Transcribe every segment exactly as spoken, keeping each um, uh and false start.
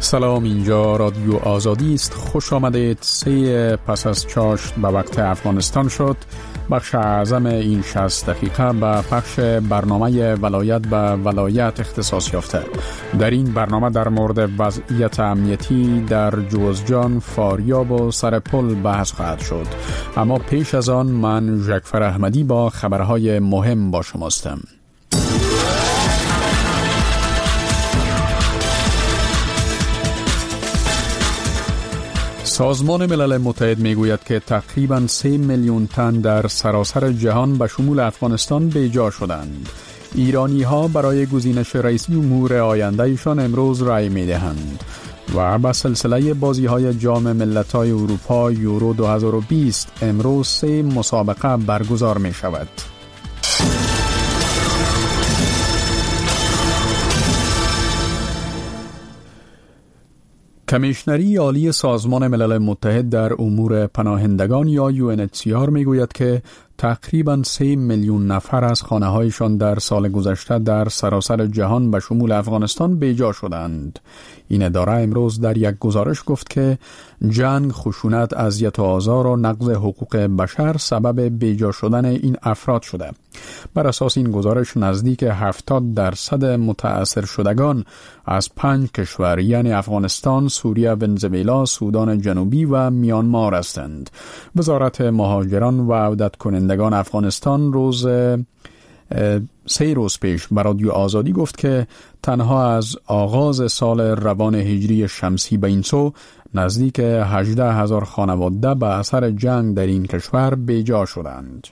سلام، اینجا رادیو آزادی است. خوش آمدید. سه پس از چاشت به وقت افغانستان شد. بخش اعظم این شصت دقیقه به پخش برنامه ولایت به ولایت اختصاص یافته. در این برنامه در مورد وضعیت امنیتی در جوزجان، فاریاب و سرپل بحث خواهد شد. اما پیش از آن من ژکفر احمدی با خبرهای مهم با شماستم. سازمان ملل متحد میگوید که تقریباً سه میلیون تن در سراسر جهان به شمول افغانستان بیجا شدند. ایرانی ها برای گزینش رئیس جمهور آیندهشان امروز رأی میدهند و به سلسله بازی های جام ملت‌های اروپا یورو دو هزار و بیست امروز سه مسابقه برگزار می شود. کمیشنری عالی سازمان ملل متحد در امور پناهندگان یا یو ان اچ سی آر میگوید که تقریباً سه میلیون نفر از خانه‌هایشان در سال گذشته در سراسر جهان به شمول افغانستان بیجا شدند. این اداره امروز در یک گزارش گفت که جنگ، خشونت، اذیت و آزار و نقض حقوق بشر سبب بیجا شدن این افراد شده. بر اساس این گزارش نزدیک هفتاد درصد متأثر شدگان از پنج کشور یعنی افغانستان، سوریه، ونزوئلا، سودان جنوبی و میانمار هستند. وزارت مهاجران و عودت کنندگان افغانستان روز سه روز پیش به رادیو آزادی گفت که تنها از آغاز سال روان هجری شمسی به این سو نزدیک هجده هزار خانواده به اثر جنگ در این کشور بیجا شدند.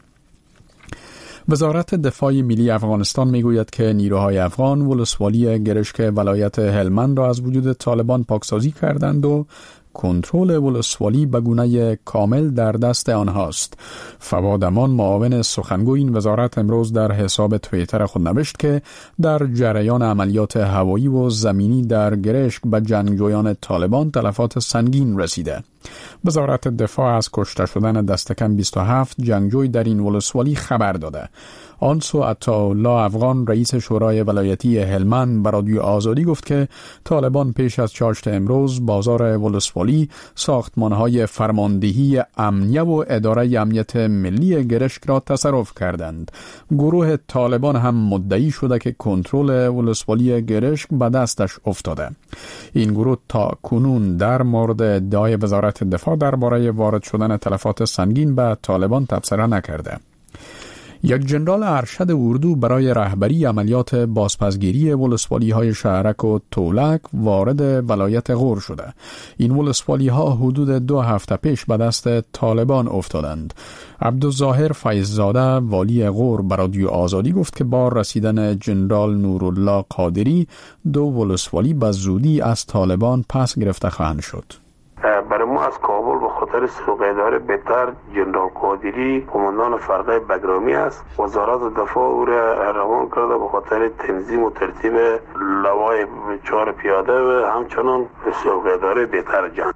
وزارت دفاع ملی افغانستان میگوید که نیروهای افغان ولسوالی گرشک ولایت هلمند را از وجود طالبان پاکسازی کردند و کنترل ولسوالی به گونه کامل در دست آنهاست. فواد امان، معاون سخنگوی این وزارت، امروز در حساب توییتر خود نوشت که در جریان عملیات هوایی و زمینی در گرشک به جنگجویان طالبان تلفات سنگین رسیده. وزارت دفاع از کشته شدن دست کم بیست و هفت جنگجوی در این ولسوالی خبر داده. آنسو عطاالله افغان، رئیس شورای ولایتی هلمند، به رادیو آزادی گفت که طالبان پیش از چاشت امروز بازار ولسوالی، ساختمان‌های فرماندهی امنیه و اداره امنیت ملی گرشک را تصرف کردند. گروه طالبان هم مدعی شده که کنترل ولسوالی گرشک به دستش افتاده. این گروه تا کنون در مورد ادعای وزارت دفاع درباره وارد شدن تلفات سنگین به طالبان تبصره نکرده. یک جنرال ارشد اردو برای رهبری عملیات بازپسگیری ولسوالی های شهرک و تولک وارد ولایت غور شده. این ولسوالی ها حدود دو هفته پیش به دست طالبان افتادند. عبدالظاهر فیضزاده، والی غور، به رادیو آزادی گفت که با رسیدن جنرال نورالله قادری دو ولسوالی به زودی از طالبان پس گرفته خواهند شد. برای ما از کابل به خاطر سوقهدار بهتر جنرال قادری قماندان فرقه بگرامی است. وزارت دفاع او را روان کرده به خاطر تنظیم و ترتیب لوای چهار پیاده و همچنان سوقهدار بهتر جنگ.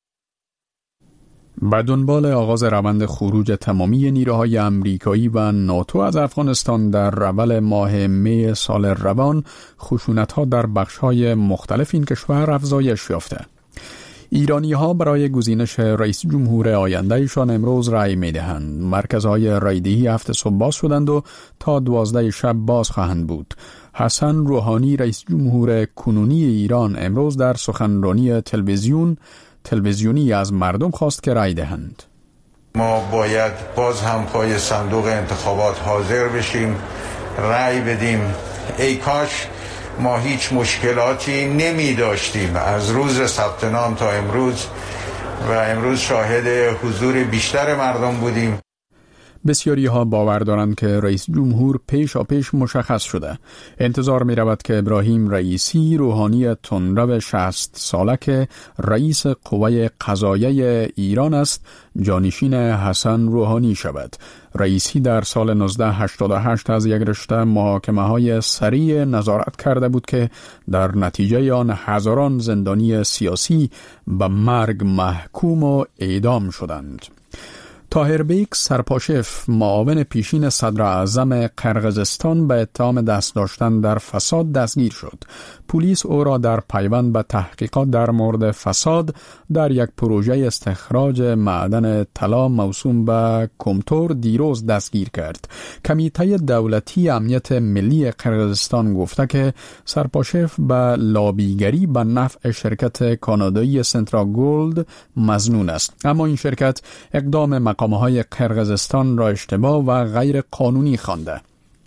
به دنبال آغاز روند خروج تمامی نیروهای امریکایی و ناتو از افغانستان در اول ماه می سال روان، خشونت‌ها در بخش‌های مختلف این کشور افزایش یافته. ایرانی ها برای گزینش رئیس جمهور آیندهشان امروز رأی می دهند. مرکزهای رایدهی هفت صبح باز شدند و تا دوازده شب باز خواهند بود. حسن روحانی، رئیس جمهور کنونی ایران، امروز در سخنرانی تلویزیون تلویزیونی از مردم خواست که رأی دهند. ما باید باز هم پای صندوق انتخابات حاضر بشیم، رأی بدیم. ای کاش ما هیچ مشکلاتی نمی داشتیم از روز ثبت نام تا امروز و امروز شاهد حضور بیشتر مردم بودیم. بسیاری ها باور دارند که رئیس جمهور پیشا پیش مشخص شده. انتظار می رود که ابراهیم رئیسی، روحانی تندرو شصت ساله که رئیس قوه قضاییه ایران است، جانشین حسن روحانی شود. رئیسی در سال نوزده هشتاد و هشت از یک رشته محاکمه های سریع نظارت کرده بود که در نتیجه آن هزاران زندانی سیاسی به مرگ محکوم و اعدام شدند. طاهربیک سرپاشف، معاون پیشین صدر اعظم قرقیزستان، به اتهام دست داشتن در فساد دستگیر شد. پلیس او را در پیوند به تحقیقات در مورد فساد در یک پروژه استخراج معدن طلا موسوم به کمتور دیروز دستگیر کرد. کمیته دولتی امنیت ملی قرقیزستان گفته که سرپاشف به لابیگری به نفع شرکت کانادایی سنترا گولد مظنون است، اما این شرکت اقدام مقامهای قرقیزستان را اشتباه و غیر قانونی خوانده.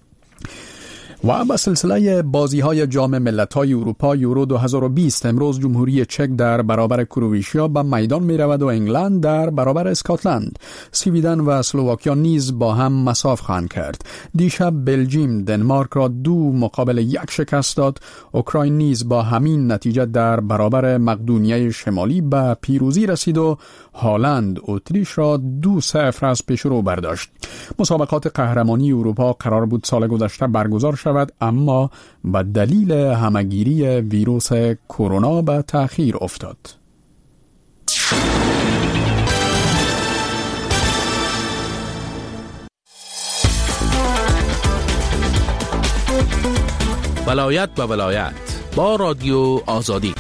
و به سلسله بازی‌های جام ملت‌های اروپا یورو دو هزار و بیست امروز جمهوری چک در برابر کرواتیا به میدان می‌رود و انگلند در برابر اسکاتلند. سویدن و اسلواکیا نیز با هم مساف خواهند کرد. دیشب بلژیم دنمارک را دو مقابل یک شکست داد. اوکراین نیز با همین نتیجه در برابر مقدونیه شمالی به پیروزی رسید و هالند اتریش را دو صفر از پیش رو برداشت. مسابقات قهرمانی اروپا قرار بود سال گذشته برگزار شود، اما به دلیل همهگیری ویروس کرونا به تأخیر افتاد. ولایت به ولایت با رادیو آزادی.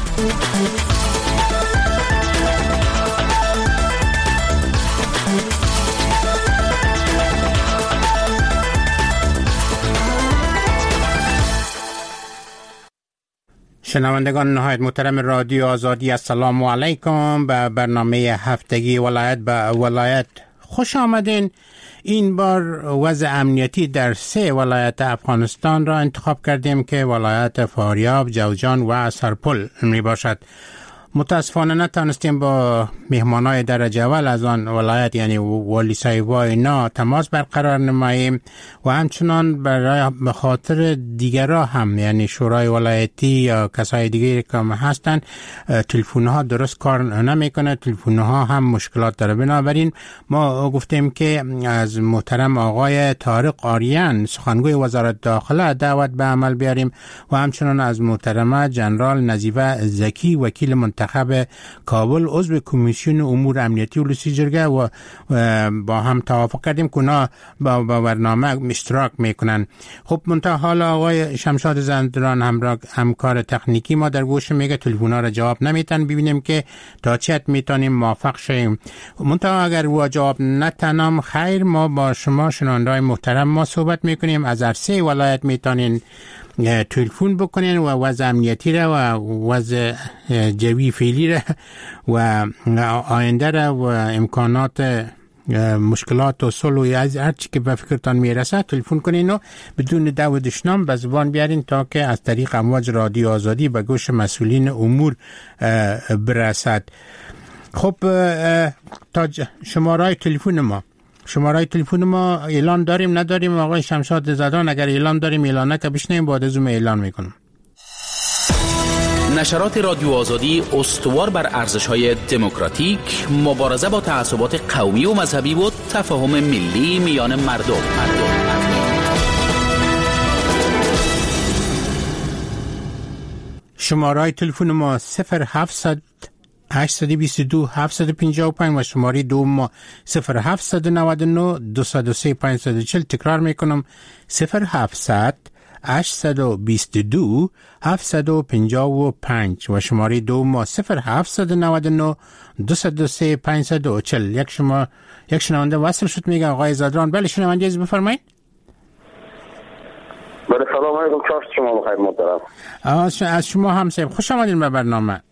شنوندگان نهایت محترم رادیو آزادی، السلام علیکم. به برنامه هفتگی ولایت به ولایت خوش آمدین. این بار وضع امنیتی در سه ولایت افغانستان را انتخاب کردیم که ولایت فاریاب، جوزجان و سرپل می باشد. متاسفانه نتانستیم با مهمانای درجه اول از آن ولایت یعنی والی صاحبا اینا تماس برقرار نماییم و همچنان برای به خاطر دیگرها هم یعنی شورای ولایتی یا کسای دیگری که هستن تلفن ها درست کار نمیکنه، تلفن ها هم مشکلات داره. بنابراین ما گفتیم که از محترم آقای طارق آریان سخنگوی وزارت داخله دعوت به عمل بیاریم و همچنان از محترمه جنرال نظیفه زکی وکیل منتخب منتخب کابل عضو کمیسیون امور امنیتی ولسی جرگه و با هم توافق کردیم که اونا با برنامه اشتراک میکنن. خب منتها حالا آقای شمشاد زندران همراه همکار تکنیکی ما در گوش میگه تلفن‌ها را جواب نمیتن، ببینیم که تا چه حد میتونیم موافق شیم. منتها اگر او جواب نتنم خیر، ما با شما شنونده‌های محترم ما صحبت میکنیم. از هر سه ولایت میتونین تلفن بکنین و وضع امنیتی را و وضع جوی فعلی را و آینده را و امکانات مشکلات و صلح از هر چی که به فکرتان میرسه تلفن کنین و بدون دو دشنام به زبان بیارین تا که از طریق امواج رادیو آزادی به گوش مسئولین امور برسد. خب تا شماره تلفن ما شماره تلفن ما اعلان داریم نداریم آقای شمشاد زدان؟ اگر اعلان داریم اعلان نکه بشنیم بعد از اون اعلان میکنم. نشرات رادیو آزادی استوار بر ارزش‌های دموکراتیک، مبارزه با تعصبات قومی و مذهبی و تفاهم ملی میان مردم. مردم. شماره تلفن ما صفر هفتصد هشت دو دو هفت پنج پنج و شماره دو ما صفر هفت نه نه دو صفر سه پنج صفر چهل. تکرار میکنم صفر هفتصد هشت دو دو هفت پنج پنج و شماره دو ما صفر هفت نه نه دو صفر سه پنج صفر چهل. یک شما یک شنونده وصل شد میگه آقای زادران. بله شنونده از بفرمایید. بله سلام علیکم. چاست شما بخیر محترم. از شما هم سیب خوش آمدین به برنامه.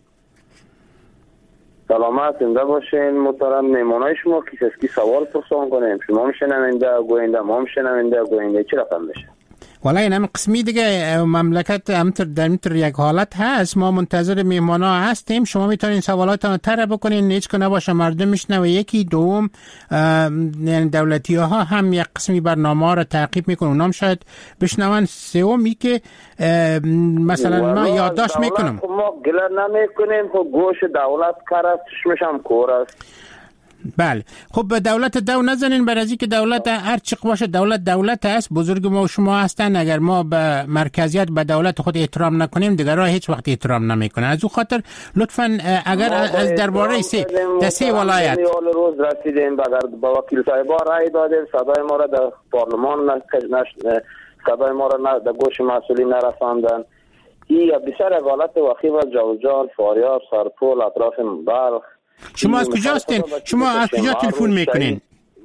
سلامت زنده باشین محترم. مهمانای شما کیس از کی سوال پرسان کنیم؟ شما هم شنونده گوینده، ما هم شنونده گوینده، چی رقم بشه؟ والا این هم قسمی دیگه مملکت همتر در میتر یک حالت هست. ما منتظر میمانا هستیم. شما میتونین سوالاتان طرح بکنین، هیچ که نباشه مردم میشنوه. یکی دوم یعنی دولتی ها هم یک قسمی برنامه را تعقیب میکنن، اونام شاید بشنون. سومی که مثلا ما یادداشت میکنم ما گله نمیکنیم، خب گوش دولت کار است، چشمش هم کور است. بله. خب به دولت دو نزنین، برای از که دولت هر چی باشه دولت دولت است، بزرگ ما و شما هستن. اگر ما به مرکزیت به دولت خود احترام نکنیم دیگرها هیچ وقت احترام نمیکنن. از اون خاطر لطفا اگر از درباره سه سه ولایت روز رسیدیم با وکیل صاحبا رای دادیم، صدای ما را در پارلمان صدای ما را در گوش مسئولین نرساندن. این بسیار حالت وخیم از جوزجان، فاریاب، سرپول، اطراف بلخ. شما از کجا هستین؟ شما از کجا تلفن میکنین؟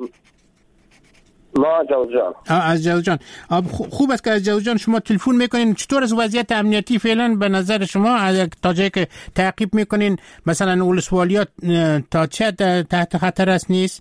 ما جوزجان. از جوزجان. خوب است که از جوزجان شما تلفن میکنین. چطور از وضعیت امنیتی فعلا به نظر شما تا جایی که تعقیب میکنین؟ مثلا ولسوالیات تا چه تحت خطر است نیست؟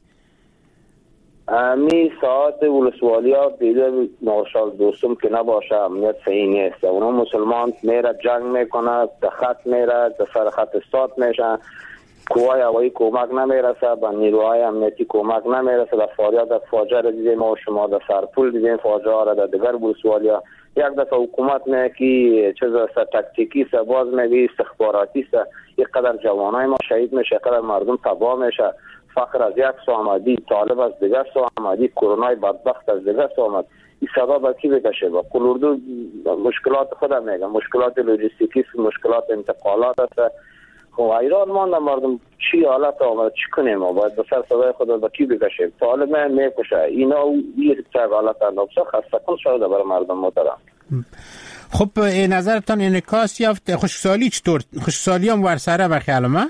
امی ساعت ولسوالیات دیده ناشال دوستم که نباشه امنیت صحیح نیست. اونا مسلمان میره جنگ میکنه، در خط میره، در سر خط استاد میشه، قوای هوایی کمک نمیرسه، به نیروهای امنیتی کمک نمیرسه. در فاریاب در فاجعه را دیدیم ما و شما، در سرپول دیدیم فاجعه را، در دیگر ولسوالیا یک دفعه حکومت میگه که چیز است تاکتیکی است، باز میگه استخباراتی است. یک قدر جوانای ما شهید میشه، قدر مردم تباه میشه. فقر از یک سو آمدی، طالب از دیگر سو آمدی، کرونای بدبخت از دیگر سو آمد. این صدا با کی بکشه؟ با کلوردو مشکلات خودم میگم، مشکلات لوجستیکی، مشکلات انتقالات است. خب ایران مانده مردم چی حالت آمد، چی کنیم؟ ما باید به سر صدای خود با کی بکشیم؟ طالب من میکشه اینا این چه حالت اندابسه خسته کن شده برای مردم محترم. خب نظرتان انعکاس یافت خوشحالی چطور؟ خوشحالی هم ورسره بخیال ما؟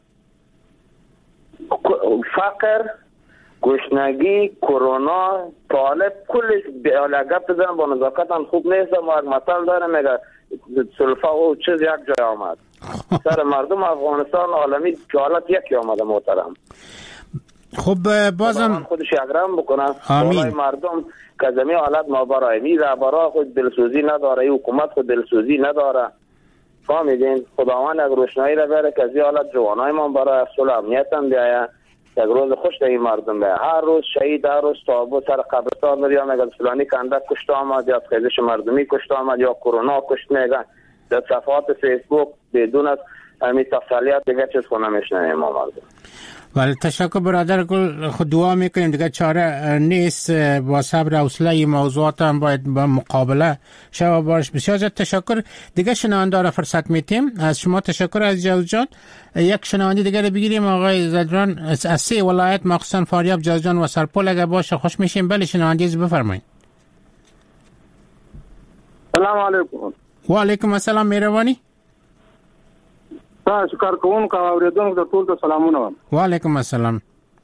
فقر، گشنگی، کرونا، طالب کلش به علاقه بزن با نزاکت هم خوب نیست. ما یک مثال داره میگه سلفا و چیز یک جای آمد سر مردم افغانستان عالمی که حالت یکی آمده محترم. خب بازم خودش اگرام بکنه آمین. مردم که زمین حالت ما برای می رهبرا خود دلسوزی نداره، ای حکومت خود دلسوزی نداره. فهمیدین؟ خداوند اگر روشنایی را بره که از این حالت جوانای ما برای صلح امنیت هم بیاید، یک روز خوش در این مردم بیاید. هر روز شهید، هر روز تابوت سر قبرستان میریم اگر فلانی کندک کشته آمد یا خیزش مردمی کشته آمد یا کرونا کشت میگن در صفحات فیسبوک بدون از همین تفصیلیات دیگه چیز خونه میشنیم ما مردم. ولی تشکر برادر گل، خود دعا میکنیم دیگه چاره نیست، با صبر و حوصله موضوعات هم باید با مقابله شو باش. بسیار تشکر. دیگه شنونده را فرصت میتیم از شما. تشکر از جوزجان. یک شنونده دیگه رو بگیریم آقای زدران از سه ولایت مخصوصا فاریاب، جوزجان و سرپول اگه باشه خوش میشیم. بله شنونده از بفرمایید. سلام علیکم. و علیکم السلام مهربانی. تاسو کار کوونکو او اوریدونکو ته ټول ته سلامونه. وعلیکم السلام.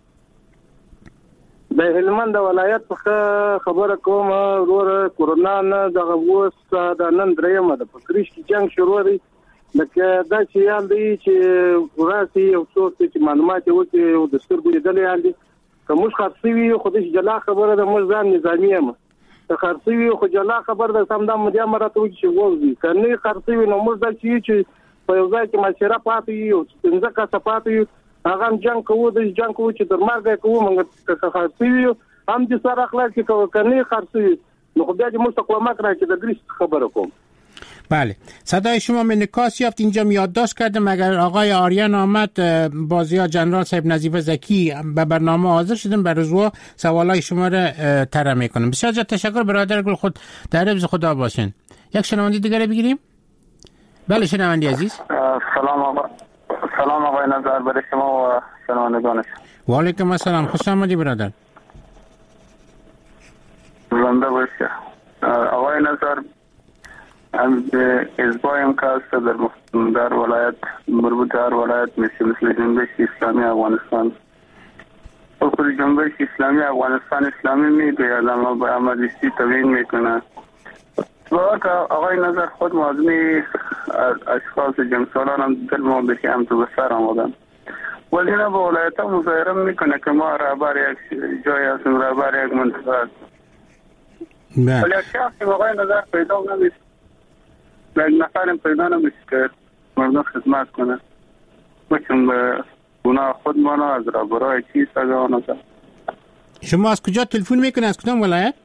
د هلمند ولایت څخه خبره کوم ورور کورونا نه دغه اوس د نن درېمه د پکریش کې جنگ شروع دی. لکه دا چې یال دی چې وراسي او څوک چې معلومات وکړي او د سترګو لیدل یال دی که موږ خاصوي خو د جلا خبره د موږ ځان نظامی یم که خاصوي خو جلا خبر د سم د مدیا مراتب چې وږي کني خاصوي نو موږ د چې په یو ځای کې مشره پاتې یو څنګه کا صفات یو هغه جنگ کوو د جنگ کوو چې تر مرګ کوو موږ که خاصوي هم د سره اخلاق کې کني خاصوي نو خدای دې مستقامت راکړي د گریس خبره کوم. بله صدای شما منکاس یافت. اینجا یادداشت کردم اگر آقای آریان آمد بازیا جنرال صاحب نظیف زکی به برنامه حاضر شدن بر رضوا سوالای شما را طرح میکنم. بسیار تشکر برادر گل، خود در حفظ خدا باشین. یک شنونده دیگه بگیریم. بله شنونده عزیز. سلام آقا. سلام آقای نظر برای شما و شنوندگانش. و علیکم السلام. خوش آمدی برادر. زنده باشه. آقای نظر ازبایم که است در در ولایت مربوط در ولایت مثل مثل جنبش اسلامی افغانستان و کل جنبش اسلامی افغانستان اسلامی میگوید اما به احمدیستی توهین میکنه. واقعا آقای نظر خود معظمی اشخاص جنگسالان هم دل ما بشه هم تو بسر آمدن ولی نه به ولایت ها مظاهره میکنه که ما رهبر یک جای هستیم، رهبر یک منطقه هست. ولی یک شخص آقای نظر پیدا نمیشه، یک نفرم پیدا نمیشه که مردم خدمت کنه. بچون به گناه خود مانا از رهبرهای چیز سگاه نظر. شما از کجا تلفن میکنه؟ از کدام ولایت؟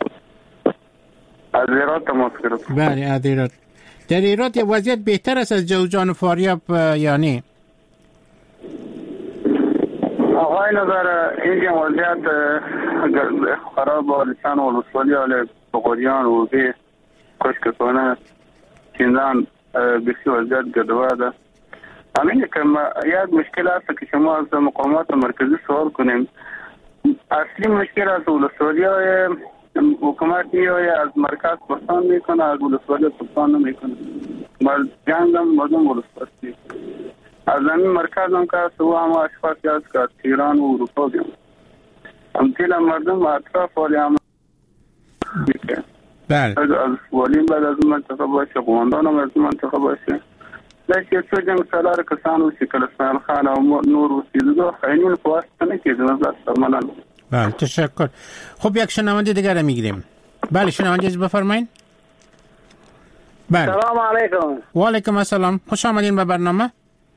از ایراد تماس گرفت. بله از ایراد. در ایراد یه وضعیت بهتر است از جوزجان و فاریاب یا نه؟ آقای نظر اینجا وضعیت خراب با لسان و لسوالی حال بقریان و بی کشک کنه چندان بسی وضعیت گدوه ده. همین که یک مشکل است که شما از مقامات مرکزی سوال کنیم. اصلی مشکل از ولسوالی های حکومت های از مرکز پرسان میکنه، از ولسوالی پرسان نمیکنه. جنگ هم مردم ولسوالی از همین مرکز هم که هست و هم اشخاصی هست که از ایران و اروپا بیان هم تیل مردم اطراف والی هم میکنه. بله از والیم بعد از منطقه باشه، قماندان هم از منطقه باشه. لیکن چه جنگ سالار کسان و شکل اسماعیل خان و نور و سیدگاه خیلین فواسطه نکیده نظر سرمالان. بله تشکر. خب یک شنونده دیگر میگیریم. بله شنونده از بفرمایید. بله سلام علیکم. و علیکم السلام. خوش آمدین به برنامه.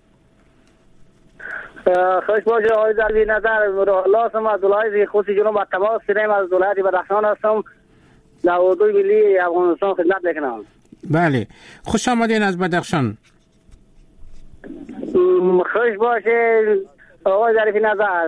خوش باشه آقای ظریفی نظر. الله سم از ولایت خوسی جنوب اتباع سینم از ولایت بدخشان هستم. نودوی ملی افغانستان خدمت میکنم. بله خوش آمدین از بدخشان. خوش باشه آقای ظریفی نظر.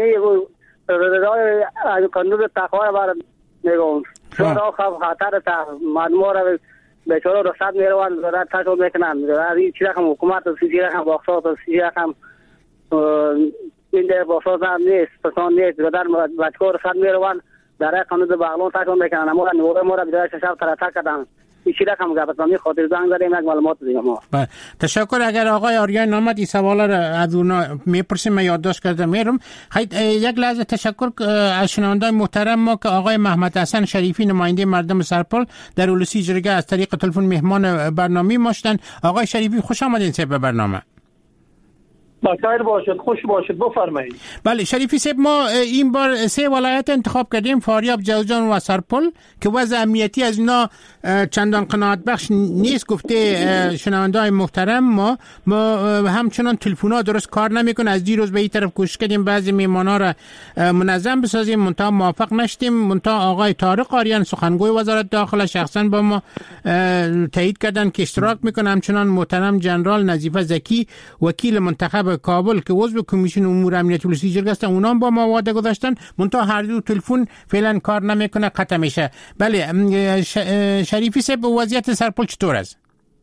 رضای کاندید تقوی بر میگم چرا خطر تا مردم را به چرا رصد میروند زدت تشو میکنند از این چیزا هم حکومت سی رقم باخصات سی رقم این در باخصات هم نیست پسان نیست زدن بچه رصد میروند در قانون بغلان تشو میکنند اما نوره ما را بیدار شب ترتا کردن این چیزا هم گفت من خاطر زنگ زدیم یک معلومات دیگه ما. تشکر. اگر آقای آریان نامد این سوالا را از اونا میپرسیم من یادداشت کرده میرم. یک لحظه تشکر از شنوندای محترم ما که آقای محمد حسن شریفی نماینده مردم سرپل در اولسی جرگه از طریق تلفن مهمان برنامه ما شدن. آقای شریفی خوش آمدین به برنامه. بخیر باشد، خوش باشد، بفرمایید. بله شریفی صاحب ما این بار سه ولایت انتخاب کردیم، فاریاب، جوزجان و سرپل که وضع امنیتی از اینا چندان قناعت بخش نیست. گفته شنونده‌های محترم ما ما همچنان تلفن‌ها درست کار نمیکنه. از دیروز به این طرف کوشش کردیم بعضی مهمانا را منظم بسازیم منتها موفق نشدیم. منتها آقای طارق آریان سخنگوی وزارت داخله شخصا با ما تایید کردن که اشتراک میکنه. همچنان محترم جنرال نظیفه زکی وکیل منتخب کابل که عضو کمیسیون امور امنیتی ولسی جرگه هستن اونام با ما وعده گذاشتن منتها هر دو تلفن فعلا کار نمیکنه، قطع میشه. بله شریفی صاحب وضعیت سرپل چطور است؟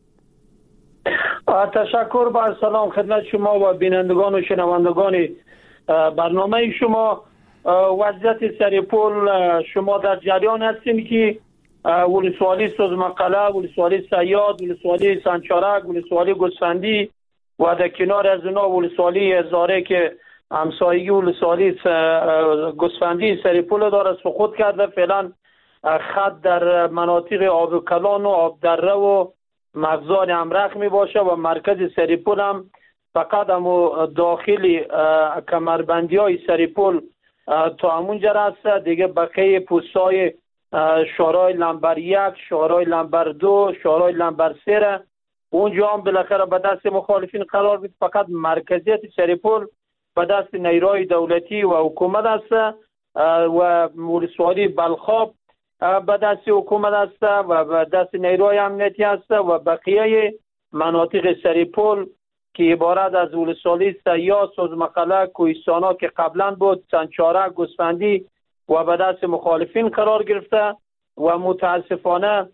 تشکر. با سلام خدمت شما و بینندگان و شنوندگان برنامه شما. وضعیت سرپل شما در جریان هستین که ولسوالی سوزمقله، ولسوالی سیاد، ولسوالی سنچارک، ولسوالی گوسفندی و در کنار از اونا ولسوالی زاره که همسایگی ولسوالی گوسفندی سرپل داره سقوط کرده. فعلا خط در مناطق آب کلان و آب دره و مغزان امرخ می باشه و مرکز سرپل هم فقط هم داخل کمربندی های سرپل تا همونجا است. دیگه بقیه پوستای شورای لمبر یک، شورای لمبر دو، شورای لمبر سه اونجا هم بالاخره به دست مخالفین قرار بود. فقط مرکزیت سرپل به دست نیروهای دولتی و حکومت است و ولسوالی بلخاب به دست حکومت است و به دست نیروهای امنیتی است و بقیه مناطق سرپل که عبارت از ولسوالی سیاد، سوزمقله، کوهستانا که قبلا بود، سنچارک، گوسفندی و به دست مخالفین قرار گرفته و متاسفانه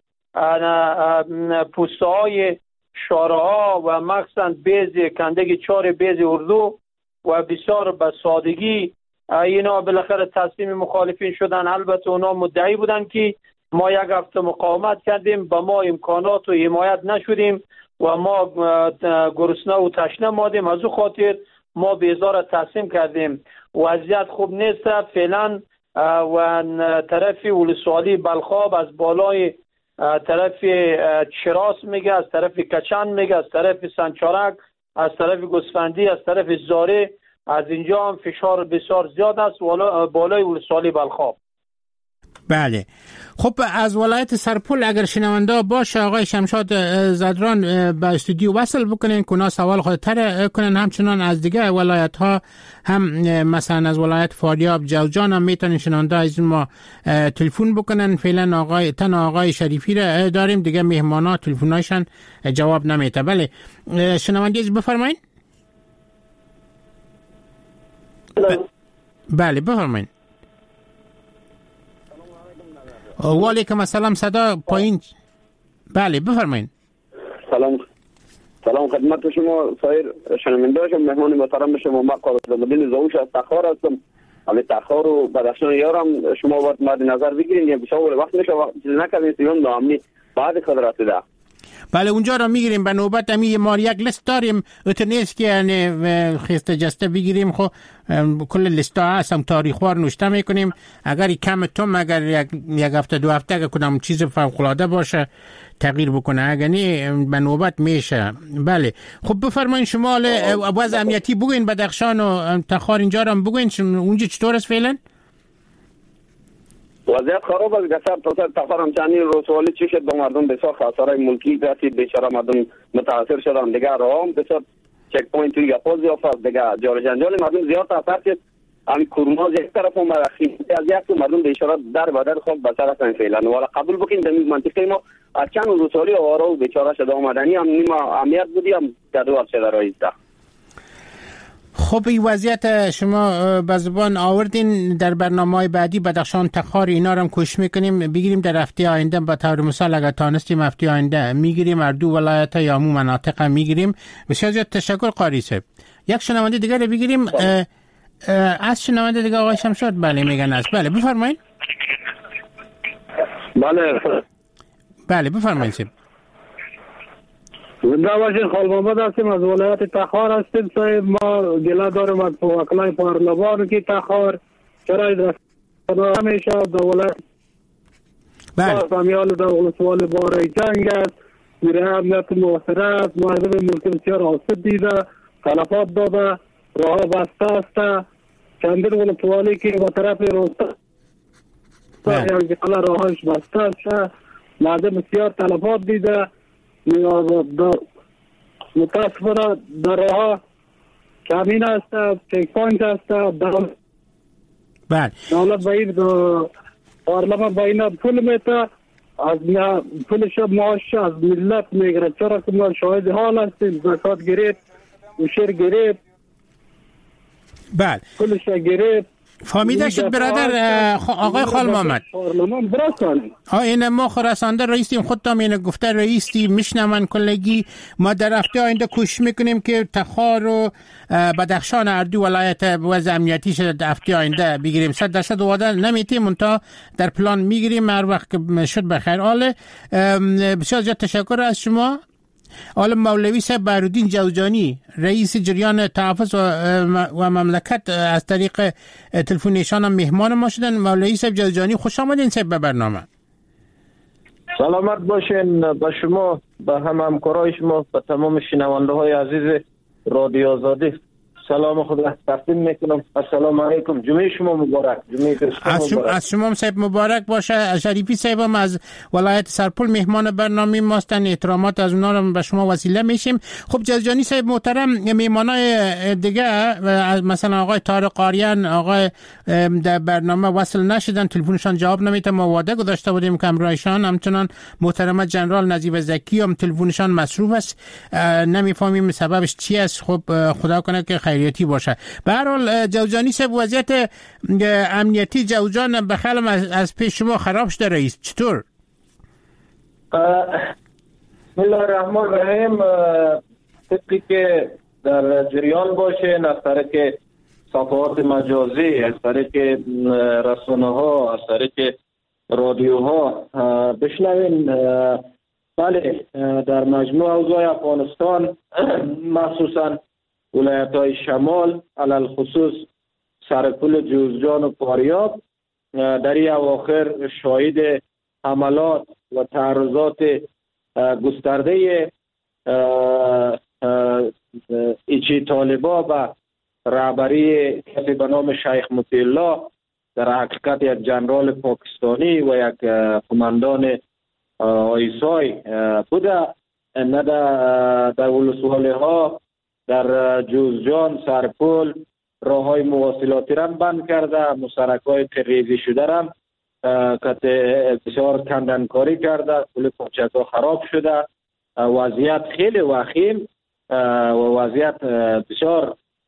پوسته‌های شارع‌ها و مخصوصا بیز کندگی چار بیز اردو و بسیار به سادگی اینا بالاخره تصمیم مخالفین شدن. البته اونا مدعی بودن که ما یک هفته مقاومت کردیم، به ما امکانات و حمایت نشدیم و ما گرسنه و تشنه مادیم، از او خاطر ما بیزار تصمیم کردیم. وضعیت خوب نیست فعلا و طرف ولسوالی بلخاب از بالای طرف چراس میگه، از طرف کچن میگه، از طرف سنچارک، از طرف گوسفندی، از طرف زاره، از اینجا هم فشار بسیار زیاد است بالای ولسوالی بلخاب. بله خب از ولایت سرپل اگر شنونده باشه آقای شمشاد زدران به استودیو وصل بکنین که سوال خودتر کنن. همچنان از دیگه ولایت ها هم مثلا از ولایت فاریاب، جوزجان هم میتونن شنونده از ما تلفن بکنن. فعلا آقای تن آقای شریفی را داریم، دیگه مهمانا تلفناشن جواب نمیده. بله شنونده بفرمایید. بله بفرمایید. و علیکم السلام. صدا پایین. بله بفرمایید. سلام سلام خدمت شما سایر شنونده شما، مهمان محترم شما. ما قاسم‌الدین زاوش از تخار هستم. همین تخار و بدخشان یارم. شما باید مد نظر بگیرید، یه بسیار وقت میشه چیز نکردین سیون نامی بعد خود رسیده. بله اونجا را میگیریم به نوبت. امی ما یک لیست داریم، ات نیست که یعنی خسته جسته بگیریم. خب کل لیست ها هست، هم تاریخوار نوشته میکنیم. اگر کم توم، اگر یک, یک هفته دو هفته اگر کنم چیز فوق‌العاده باشه تغییر بکنه، اگر نه به نوبت میشه. بله خب بفرمایید شما وضع امنیتی بگوین بدخشان و تخار اینجا را بگوین اونجا چطور است فعلا؟ وضعیت خراب است. گسر تا تخار همچنانی رسوالی چی شد به مردم، بسیار خسارای ملکی رسید، بیچاره مردم متاثر شدن. دیگه راه هم بسیار چک پوینت توی گپاز زیافت، دیگه جار جنجال مردم زیاد تاثیر کرد. همین کورماز یک طرف و مرخی از یک تو مردم بیچاره در بدر خود بسر هستن فعلا. ولی قبول بکنید در منطقه ما از چند رسوالی آوارا و بیچاره شده آمدنی هم نیم اهمیت بودی هم تدوار شده رایز ده. خب این وضعیت شما به زبان آوردین. در برنامه‌های بعدی بدخشان تخار اینا رو هم کوشش میکنیم بگیریم در هفته آینده. به طور مثال اگر تانستیم هفته آینده میگیریم، هر دو ولایت یا همون مناطق هم میگیریم. بسیار زیاد تشکر قاری صاحب. یک شنونده دیگر رو بگیریم. از شنونده دیگر آقای شمشاد بله میگن است. بله بفرمایید. بله بله بفرمایید صاحب. زنده باشین. خال محمد هستیم از ولایت تخار هستیم صاحب. ما گله دارم از وکلای پارلمان که تخار چرا رسانه همیشه در ولایت فامیال در ولسوال باره جنگ است. میره امنیت موثره است. معظم ملک بسیار آسیب دیده، تلفات داده، راه بسته است. چندین ولسوالی که با طرف روستا یعنی قلعه راهش بسته است، معظم بسیار تلفات دیده. متاسفانه در راه کمین است، چک پوینت است. دولت بله دولت با این پارلمان با این پول میته، از پولش معاش از ملت میگیره. چرا که ما شاهد حال هستیم. زکات گرفت، وشیر گرفت، بله پولش گرفت. فهمیده شد برادر آقای خال محمد. آه این ما خراسانده رئیسیم، خودتام اینه گفته رئیسی میشنون کلگی. ما در هفته آینده کوشش میکنیم که تخار و بدخشان هر دو ولایت وضع امنیتی شد هفته آینده بگیریم. صد درصد وعده نمیتیم منتها در پلان میگیریم هر وقت شد بخیر. آله بسیار زیاد تشکر از شما. آل مولوی صاحب بهرالدین جوزجانی رئیس جریان تحفظ و مملکت از طریق تلفن نشان هم مهمان ما شدن. مولوی صاحب جوزجانی خوش آمدین صاحب به برنامه. سلامت باشین به شما، به هم همکارای شما، به تمام شنونده های عزیز رادیو آزادی سلام خدا تقدیم میکنم. السلام علیکم. جمعه شما مبارک. جمعه از شما, از شما صاحب مبارک باشه. شریفی صاحب هم از ولایت سرپل مهمان برنامه ماستن. احترامات از اونا رو به شما وسیله میشیم. خب جوزجانی صاحب محترم، مهمانای دیگه مثلا آقای طارق قاریان آقای در برنامه وصل نشدن، تلفنشان جواب نمیده. ما وعده گذاشته بودیم که همراهشان، همچنان محترم جنرال نظیف زکی هم تلفنشان مصروف است، نمیفهمیم سببش چی است. خب خدا کنه که خیریتی باشه. به هر حال جوزجانی صاحب وضعیت امنیتی جوزجان بخلم از, از پیش شما خراب شده رئیس، چطور؟ بسم الله الرحمن الرحیم. طبقی که در جریان باشه از طریق صفحات مجازی، از طریق رسانه ها، از طریق رادیو ها بشنوین. بله در مجموع اوضاع افغانستان مخصوصا ولایت های شمال علل خصوص سرپل جوزجان و پاریاب در این اواخر شاهد حملات و تعرضات گسترده ایچی طالبا و رهبری کسی به نام شیخ مطیع الله، در حقیقت یک جنرال پاکستانی و یک قماندان آیسای بوده، نه در ولسوالی ها در جوزجان، سرپل راه های مواصلاتی را بند کرده، مسرک های تریزی شده را که بسیار کندنکاری کرده، کل پاچک ها خراب شده. وضعیت خیلی وخیم و وضعیت بسیار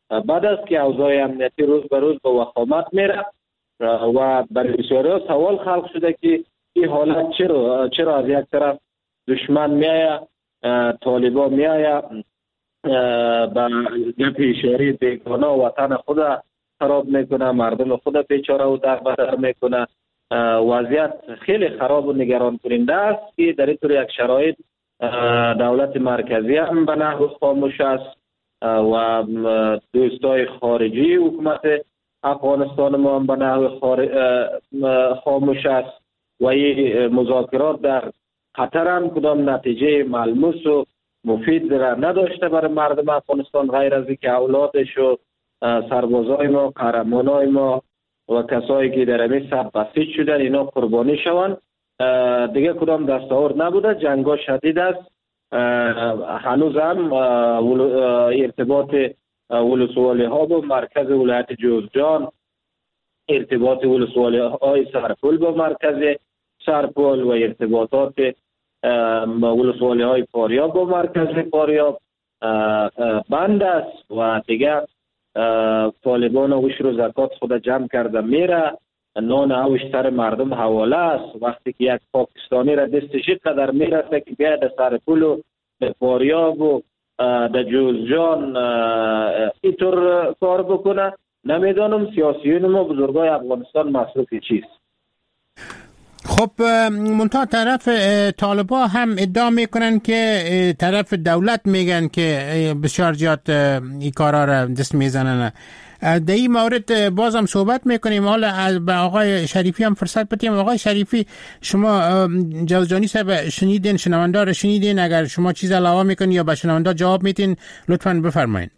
بعد است که اوضاع امنیتی روز به روز به وخامت میره و برای بسیاری سوال خلق شده که این حالت چرا چرا از یک طرف دشمن میآید، طالبان میآید با گپ اشاری بیگانه وطن خود خراب میکنه، مردم خود بیچاره و در بدر میکنه. وضعیت خیلی خراب و نگران کننده است که در اینطور یک شرایط دولت مرکزی هم به نحو خاموش است و دوستای خارجی حکومت افغانستان ما هم به نحو خاموش است و این مذاکرات در قطر هم کدام نتیجه ملموس و مفید را نداشته برای مردم افغانستان، غیر از اینکه اولادش و سربازای ما، قهرمانای ما و کسایی که در همین سب بسیج شدن اینا قربانی شوند. دیگه کدام دستاورد نبوده، جنگا شدید است. هنوز هم ارتباط ولسوالی ها با مرکز ولایت جوزجان، ارتباط ولسوالی های سرپل با مرکز سرپل و ارتباطات ولسوالی های فاریاب با مرکز فاریاب بند است و دیگه طالبان عشر و زکات خود جمع کرده میره، نان اوش سر مردم حواله است. وقتی که یک پاکستانی را دستشی قدر میرسه که بیاید در سرپل و در فاریاب و در جوزجان اینطور کار بکنه، نمیدانم سیاسیون ما بزرگای افغانستان مصروف چیست. خب منتها طرف طالبان هم ادعا میکنن که طرف دولت میگن که بسیار زیاد این کارا را دست میزنن. در این مورد بازم صحبت میکنیم. حالا به آقای شریفی هم فرصت بدیم. آقای شریفی، شما جوزجانی صاحب شنیدین، شنونده را شنیدین؟ اگر شما چیز علاوه میکنین یا به شنونده جواب میتین لطفاً بفرمایید.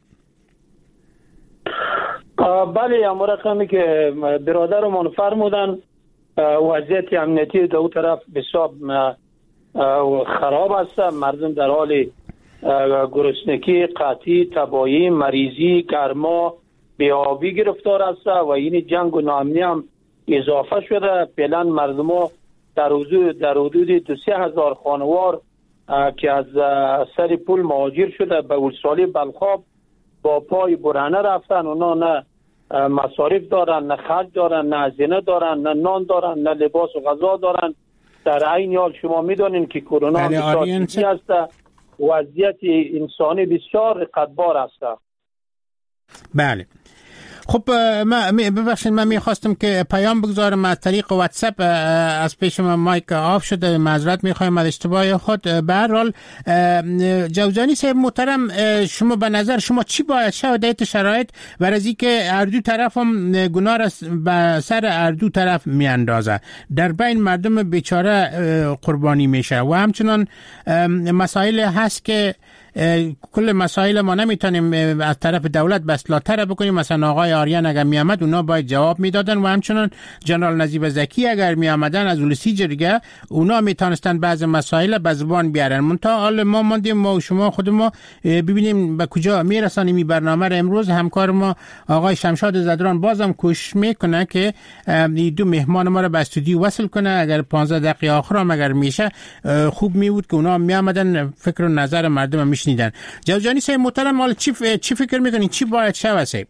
بله، اما رقمی که برادرمان فرمودن وضعیت امنیتی در اون طرف بسیار خراب است. مردم در حال گرسنگی، قحطی، تباهی، مریضی، گرما، بی‌آبی گرفتار است و این جنگ و ناامنی هم اضافه شده. فعلا مردم ها در حدود در حدود دو سه هزار خانوار که از سر پل مهاجر شده به ولسوالی بلخاب با پای برهنه رفتن. اونا نه مصارف دارن، نه خرج دارن، نه هزینه دارن، نه نان دارن، نه لباس و غذا دارن. در عین حال شما میدونین که کرونا بسیار جدی است، وضعیت انسانی بسیار رقتبار است. بله. خب ما ببخشید، من میخواستم که پیام بگذارم از طریق واتساپ، از پیش من مایک آف شده، معذرت میخوایم از اشتباه خود. به هر حال جوزجانی صاحب محترم، شما به نظر شما چی باید شود در این شرایط؟ ورزی که هر دو طرف هم گناه را به سر هر دو طرف میاندازه، در بین مردم بیچاره قربانی میشه و همچنان مسائل هست که کل مسائل ما نمیتونیم از طرف دولت بسلاتر بکنیم. مثلا آقای آریان اگر می آمد اونا باید جواب میدادن و همچنان جنرال نظیف زکی اگر می آمدن از ولسی جرگه اونا میتونستن بعض مسائل به زبان بیارن. منتها حال ما ماندیم ما و شما خود ما ببینیم به کجا میرسانیم این برنامه را. امروز همکار ما آقای شمشاد زدران بازم کوشش میکنه که دو مهمان ما را به استودیو وصل کنه. اگر پانزده دقیقه آخر هم اگر میشه خوب میبود که اونا می آمدن فکر و نظر مردم میشنیدن. جوزجانی صاحب محترم، حالا چی ف... چی فکر میکنین چی باید شود صاحب؟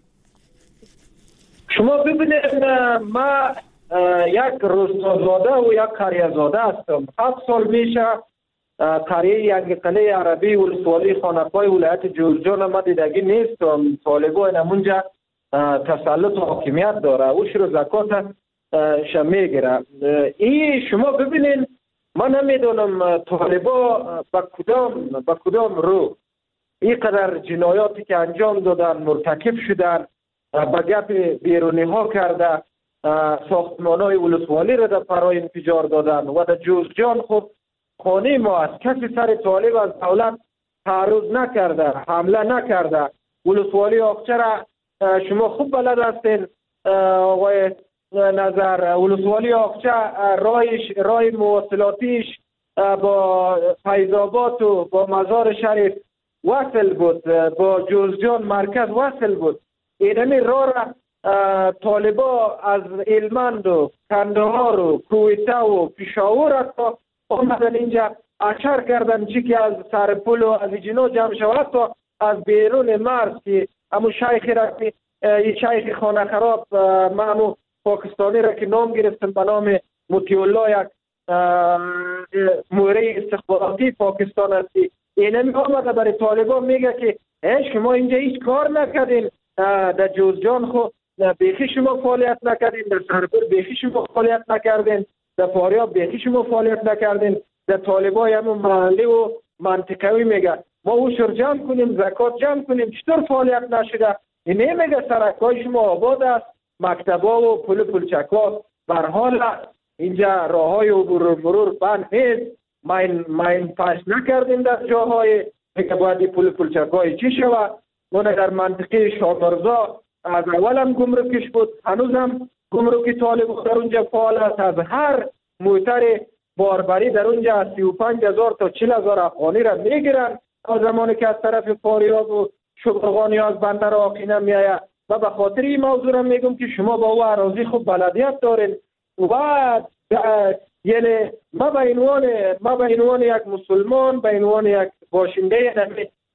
شما ببینید، ما یک روستازاده و یک قریه‌زاده هستم. هفت سال میشه قریه ینگقله عربی ولسوالی خانقای ولایت جوزجان ما دیدگی نیستم. طالبان نمونجا تسلط و حاکمیت داره، عشر و زکات شم میگیره. این شما ببینید، ما نمیدونم طالبا با کدام با کدام رو این قدر جنایاتی که انجام دادن، مرتکب شدن، با گپ بیرونی ها کرده، ساختمان های ولسوالی را در پرای انفجار دادن و در جوزجان خود خانه ما از کسی سر طالب از دولت تعرض نکرده، حمله نکرده. ولسوالی آقچه را شما خوب بلد هستین آقای نظر، ولسوالی آقچه رایش رای مواصلاتیش با فیض‌آباد و با مزار شریف وصل بود، با جوزجان مرکز وصل بود. اینمی راه را طالبا از هلمند و کندهار و کویته و پشاور تا آمدن اینجا اشار کردن چی که از سرپل و از جنو جمع شود تا از بیرون مرز که همون شیخ را که شیخ خانه خراب معمو پاکستانی را که نام گرفتن به نام مطیع الله، یک مورد استخباراتی پاکستان است، اینه می آمده برای طالبان میگه که هیچ شما اینجا هیچ کار نکردین، در جوزجان خود بیخی شما فعالیت نکردین، در سرپور بیخی شما فعالیت نکردین، در فاریاب بیخی شما فعالیت نکردین. در طالبای همون محلی و منطقوی میگه ما اوشر جمع کنیم، زکات جمع کنیم، چطور فعالیت نشده؟ اینه میگه سرکای شما آباد است، مکتبا و پل پلچکات بر حال اینجا راه های عبور مرور بند نیست، ما این پاش نکردیم در جاهای که باید پل پلچکای چی شود. ما در منطقه شامرزا از اول هم گمرکش بود، هنوز هم گمرکی طالب در اونجا فعال است. از هر موتر باربری در اونجا از سی و پنج هزار تا چهل هزار افغانی را میگیرن از زمانی که از طرف فاریاب و شبرغانی از بندر آقینه میآید. و به خاطر این موضوع را میگم که شما با او اراضی خوب بلدیت دارین و یعنی ما به عنوان ما به عنوان یک مسلمان، به عنوان یک باشنده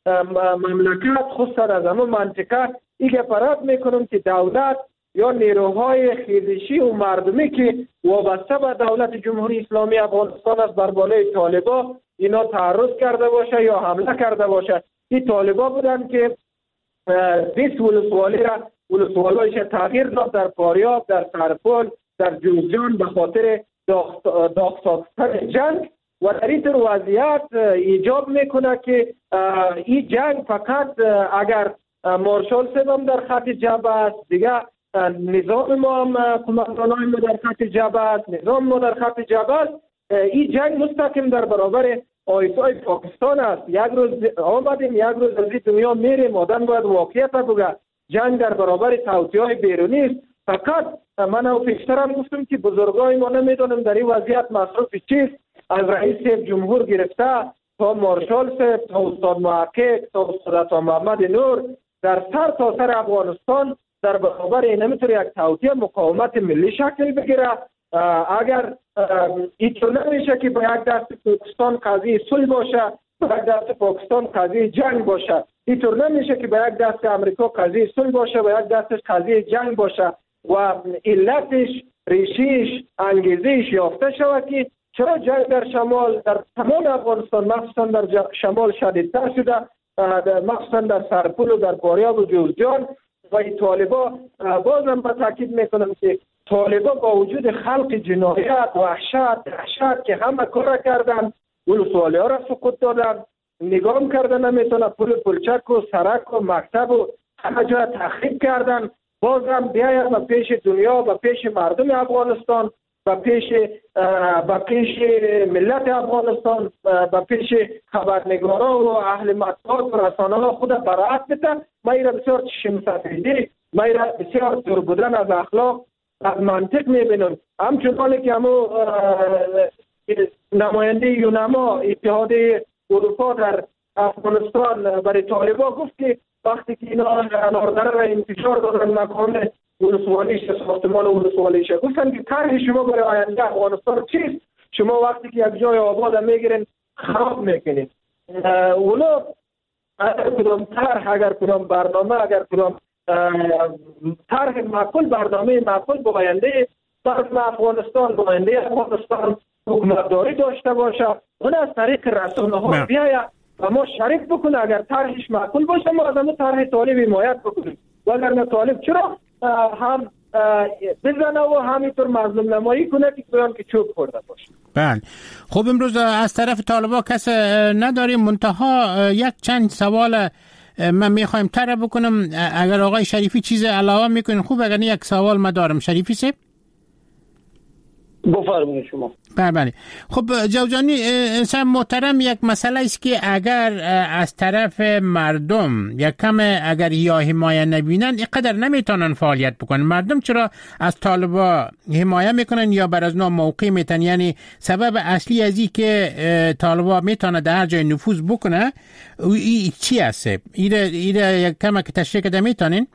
مملکت خصوصا از همون منطقه ایگه پرات میکنم که دولت یا نیروهای خیزشی و مردمی که وابسته به دولت جمهوری اسلامی افغانستان است بر بالای طالبا اینا تعرض کرده باشه یا حمله کرده باشه. این طالبا بودن که بیست ولسوالی را ولسوالایش تغییر داد در فاریاب، در سرپل، در جوزجان به خاطر داغ ساختن جنگ و در این وضعیت ایجاب میکنه که این جنگ فقط اگر مارشال سبم در خط جبهه است، دیگه نظام ما هم کماندانای ما در خط جبهه است، نظام ما در خط جبهه است. این جنگ مستقیم در برابر آیسای پاکستان است. یک روز آمدیم، یک روز از این دنیا میریم، آدم باید واقعیت بگه. جنگ در برابر توطئه‌های بیرونی است. فقط من او پیشترم گفتم که بزرگای ما نمیدونم در این وضعیت مصروف چیست، از رئیس جمهور گرفته تا مارشال صاحب تا استاد محقق تا استاد محمد نور در سر تا سر افغانستان در برابر این نمیتونه یک توطئه مقاومت ملی شکل بگیره. اگر اینطور نمیشه که با یک دست پاکستان قضیه صلح باشه، با یک دست پاکستان قضیه جنگ باشه، اینطور نمیشه که با یک دست امریکا قضیه صلح باشه، با یک دستش قضیه جنگ باشه و علتش ریشیش انگیزش یافته شود که چرا جنگ در شمال در تمام افغانستان مخصوصا در شمال شدیدتر شده، مخصوصا در سرپل و در فاریاب و جوزجان. و این طالبا بازم با تاکید میکنم که طالبا با وجود خلق جنایت وحشت دهشت که همه کار کردن، ولسوالی ها را سقوط دادن، نگاه کردن نمیتونه، پل پلچک و سرک و مکتب و همه جا تخریب کردن. بازم بیاید و پیش دنیا و پیش مردم افغانستان و پیش و پیش ملت افغانستان و پیش خبرنگارا و اهل مطبوعات و رسانه ها خود برائت بده. ما ایرا بسیار چشم سفیدی، ما ایرا بسیار دور بودن از اخلاق از منطق میبینم. همچنان که همو نماینده یونما اتحاد اروپا در افغانستان برای طالبا گفت که وقتی که اینا اناردره را انتشار دادن مقام ولسوالیش ساختمان ولسوالیش، گفتن که طرح شما برای آینده افغانستان چیست؟ شما وقتی که یک جای آباد میگیرین خراب میکنید. اونا اگر کدام طرح، اگر کدام برنامه، اگر کدام طرح معقول، برنامه معقول با آینده افغانستان، با آینده افغانستان حکومتداری داشته باشه، اون از طریق رسانه ها بیاید و ما شریک بکنه. اگر طرحش معقول باشه ما از همون طرح طالب حمایت بکنیم و اگر نه طالب چرا هم بزنه و همینطور مظلوم نمایی کنه که بیان که چوب خورده باشه. بله خب امروز از طرف طالبا کس نداریم، منتها یک چند سوال من میخوایم طرح بکنم. اگر آقای شریفی چیز علاوه میکنین خوب، اگر یک سوال من دارم. شریفی سه بفرمایید شما. بله بله. خب جوجانی انسان محترم، یک مسئله است که اگر از طرف مردم یک کم اگر یا حمایه نبینن اینقدر نمیتونن فعالیت بکنن. مردم چرا از طالبا حمایه میکنن یا بر از نام موقع میتن؟ یعنی سبب اصلی از این که طالبا میتونه در هر جای نفوذ بکنه ای چی هست؟ ایره ایره یک کم که تشریح کده میتونین؟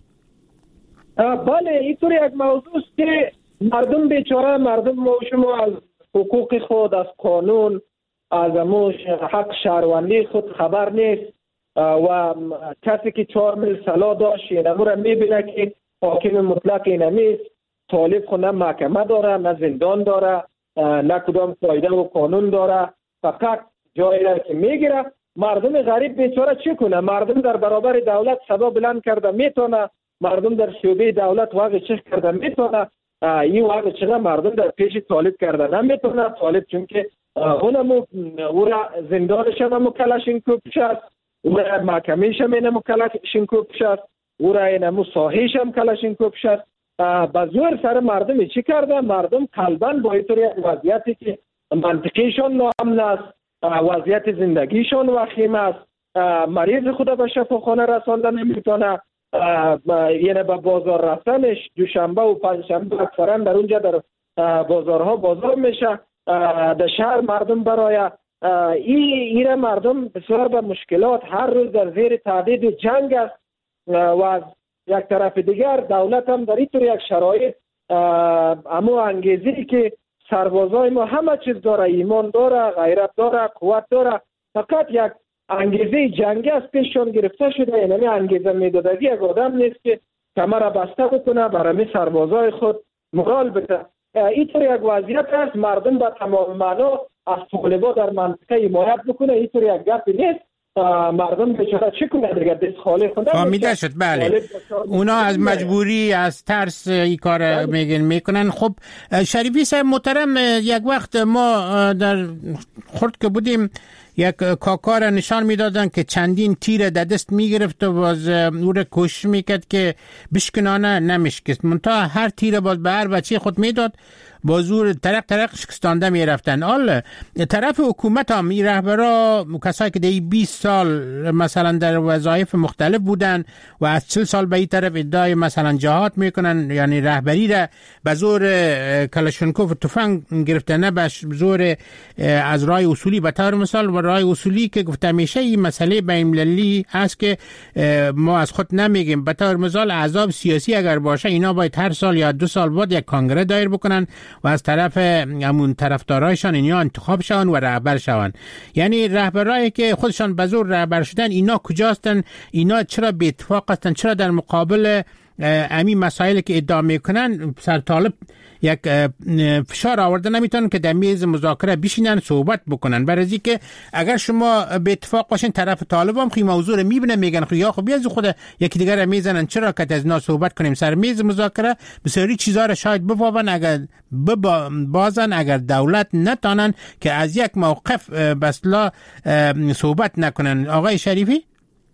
بله اینطور یک موضوع است که مردم بیچاره، مردم ما شما از حقوق خود، از قانون، از اموش حق شهروندی خود خبر نیست. و کسی که چهار میل سلا داشت اینمو را میبینه که حاکم مطلق اینمیست، طالب خود نه محکمه داره نه زندان داره نه کدام قاعده و قانون داره، فقط جایی را که میگیره. مردم غریب بیچاره چی کنه؟ مردم در برابر دولت صدا بلند کرده میتونه، مردم در شعبه دولت واقع چیخ کرده میتونه، این واقع چیخ مردم در پیش طالب کرده نمیتونه. طالب چون که اونمو او را زندانش هم کلاشینکوف شد، او را محکمهش هم اینمو کلاشینکوف شد، او را اینمو ساحیش هم کلاشینکوف شد. با زور سر مردم چی کرده؟ مردم قلباً با اینطور یک وضعیتی که منطقیشون ناامن است، وضعیت زندگیشون وخیم است، مریض خود به شفاخانه رسانده نمیتونه، یعنی به بازار رفتنش دوشنبه و پنجشنبه اکثرا در اونجا در بازارها بازار میشه، در شهر مردم برای این ایره مردم بسیار به مشکلات هر روز در زیر تهدید جنگ است. و از یک طرف دیگر دولت هم در اینطور یک شرایط اما انگیزی که سربازای ما همه چیز داره، ایمان داره، غیرت داره، قوت داره، فقط یک انگیزه جنگی از پیششون گرفته شده. یعنی انگیزه میدادگی یک آدم نیست که کمر بسته بکنه برای سربازای خود مورال بده. اینطور یک وضعیت است. مردم به تمام معنا از طالبا در منطقه حمایت بکنه، اینطور یک گپ نیست. مردم بیچاره چی کنه دیگه؟ دست خالی خونده فهمیده شد. بله، اونا از مجبوری از ترس این کار میگن میکنن. خب شریفی صاحب محترم، یک وقت ما در خرد که بودیم یک کاکار نشان میدادن که چندین تیر در دست میگرفت و باز او را کوشش میکرد که بشکنانه نمیشکست، منتها هر تیر باز به هر بچه خود میداد، باز او طرق طرق شکستانده میرفتن. حال طرف حکومت هم این رهبرا کسایی که در بیست سال مثلا در وظایف مختلف بودن و از چهل سال به این طرف ادعای مثلا جهاد میکنن، یعنی رهبری را به زور کلاشینکوف و تفنگ گرفتن، نه به زور از رای اصولی. به طور مثال و رای اصولی که گفته میشه این مسئله بین المللی است که ما از خود نمیگیم. به طور مثال احزاب سیاسی اگر باشه اینا باید هر سال یا دو سال بعد یک کانگره دایر بکنن و از طرف همون طرفدارایشان اینا انتخاب شون و رهبر شون. یعنی رهبرایی که خودشان به زور رهبر شدن اینا کجاستن؟ اینا چرا بی اتفاق هستن؟ چرا در مقابل امی مسائلی که ادعا میکنن سر طالب یک فشار آورده نمیتونن که در میز مذاکره بشینن صحبت بکنن؟ برای اینکه اگر شما به اتفاق باشین طرف طالب هم خیلی موضوع رو میبینن میگن خب یا خب بیاز خود یکی دیگر رو میزنن، چرا که از اینا صحبت کنیم سر میز مذاکره؟ بسیاری چیزا رو شاید بفاون اگر بازن اگر دولت نتانن که از یک موقف بسلا صحبت نکنن. آقای شریفی